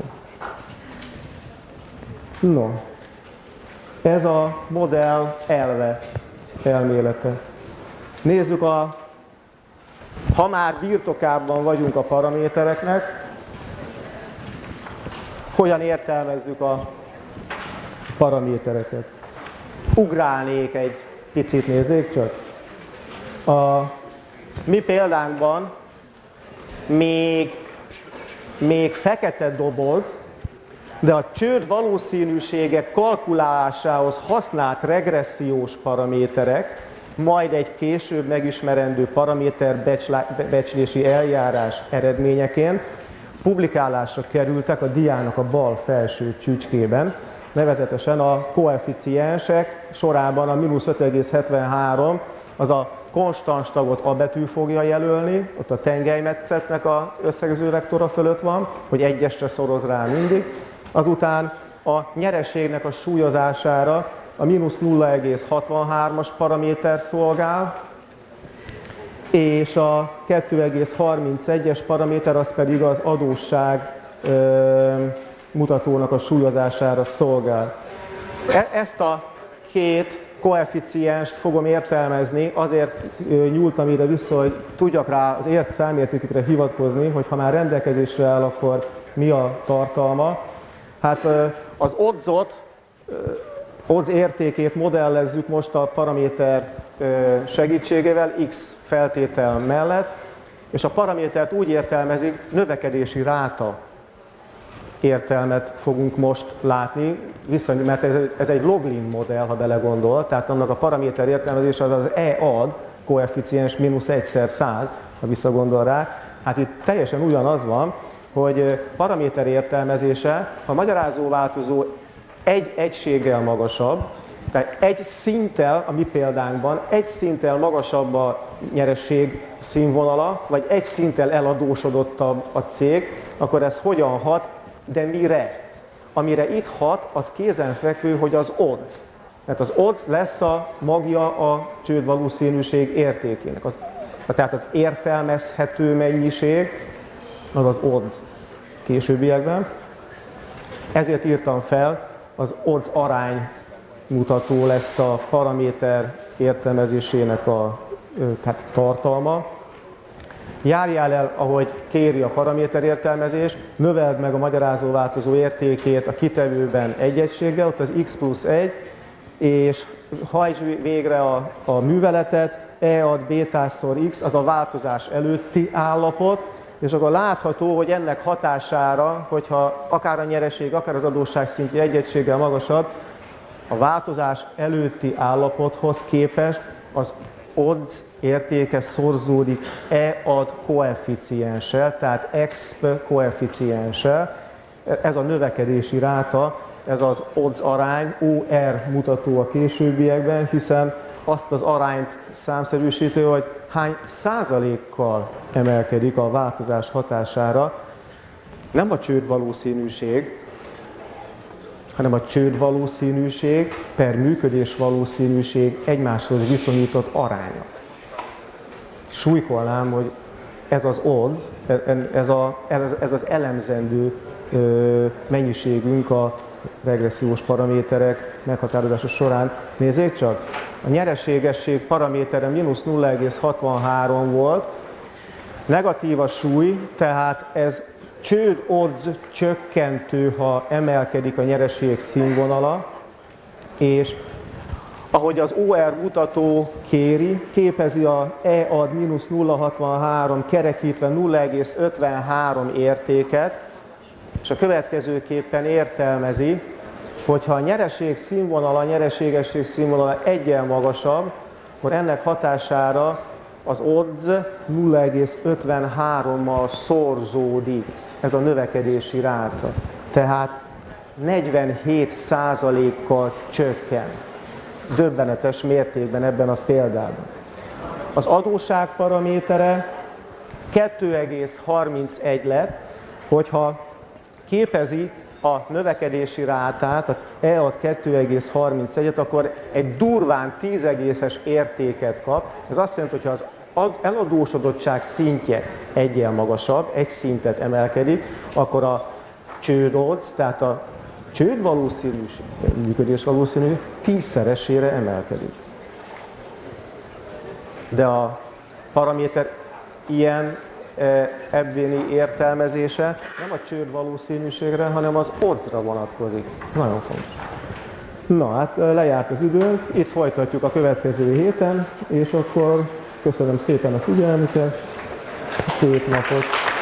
No, ez a modell elve, elmélete. Nézzük, a, ha már birtokában vagyunk a paramétereknek, hogyan értelmezzük a paramétereket. Ugrálnék egy picit, nézzék csak. A mi példánkban még, még fekete doboz, de a csőd valószínűségek kalkulálásához használt regressziós paraméterek, majd egy később megismerendő paraméter becslési eljárás eredményeként publikálásra kerültek a diának a bal felső csücskében, nevezetesen a koeficiensek sorában a mínusz öt egész hetvenhárom, az a konstans tagot A betű fogja jelölni, ott a tengelymetszetnek az összegző vektora fölött van, hogy egyesre szoroz rá mindig. Azután a nyereségnek a súlyozására a mínusz nulla egész hatvanhármas paraméter szolgál, és a kettő egész harmincegyes paraméter az pedig az adósság ö, mutatónak a súlyozására szolgál. E, ezt a két koeficienst fogom értelmezni, azért nyúltam ide vissza, hogy tudjak rá az ért számértékükre hivatkozni, hogy ha már rendelkezésre áll, akkor mi a tartalma. Hát az odds-ot, odds értékét modellezzük most a paraméter segítségével, x feltétel mellett, és a paramétert úgy értelmezik, növekedési ráta értelmet fogunk most látni, viszont, mert ez, ez egy Loglin modell, ha belegondol, tehát annak a paraméter értelmezése az az E-ad koeficiens mínusz egyszer száz, ha visszagondol rá. Hát itt teljesen ugyanaz van, hogy paraméter értelmezése, ha a magyarázó változó egy egységgel magasabb, tehát egy szinttel, a mi példánkban, egy szinttel magasabb a nyeresség színvonala, vagy egy szinttel eladósodottabb a cég, akkor ez hogyan hat, de mire? Amire itt hat, az kézenfekvő, hogy az odds. Mert az odds lesz a magja a csődvalószínűség értékének. Az, tehát az értelmezhető mennyiség, az az odds későbbiekben. Ezért írtam fel, az odds arány mutató lesz a paraméter értelmezésének a tehát tartalma. Járjál el, ahogy kéri a paraméter értelmezés, növeld meg a magyarázó változó értékét a kitevőben egy egységgel, ott az x plusz egy, és hajtsd végre a, a műveletet, E ad bétásszor x, az a változás előtti állapot, és akkor látható, hogy ennek hatására, hogyha akár a nyereség, akár az adósság szintje egy egységgel magasabb, a változás előtti állapothoz képest az odds értéke szorzódik E-ad koeficienssel, tehát exp koeficienssel. Ez a növekedési ráta, ez az odds arány, o er mutató a későbbiekben, hiszen azt az arányt számszerűsítő, hogy hány százalékkal emelkedik a változás hatására. Nem a csődvalószínűség, hanem a csődvalószínűség per működés valószínűség egymáshoz viszonyított aránya. Súlykolnám, hogy ez az odds, ez, a, ez, ez az elemzendő mennyiségünk a regressziós paraméterek meghatározása során. Nézzék csak, a nyereségesség paramétere mínusz nulla egész hatvanhárom volt, negatív a súly, tehát ez csőd odds csökkentő, ha emelkedik a nyereség színvonala, és ahogy az o er mutató kéri, képezi a E-ad mínusz nulla egész hatvanhárom kerekítve nulla egész ötvenhárom értéket, és a következőképpen értelmezi, hogyha a nyereség színvonala, a nyereségesség színvonala egyen magasabb, akkor ennek hatására az odds nulla egész ötvenhárommal szorzódik, ez a növekedési ráta. Tehát negyvenhét százalékkal csökken. Döbbenetes mértékben ebben a példában. Az adósság paramétere kettő egész harmincegy lett, hogyha képezi a növekedési rátát, a E ad kettő egész harmincegyet, akkor egy durván tíz egészes értéket kap. Ez azt jelenti, hogy ha az eladósodottság szintje eggyel magasabb, egy szintet emelkedik, akkor a csőd odds, tehát a csőd valószínűség, működés valószínű tízszeresére emelkedik. De a paraméter ilyen ebbéni értelmezése nem a csőd valószínűségre, hanem az oddsra vonatkozik. Nagyon fontos. Na hát lejárt az időnk, itt folytatjuk a következő héten, és akkor köszönöm szépen a figyelmüket, szép napot!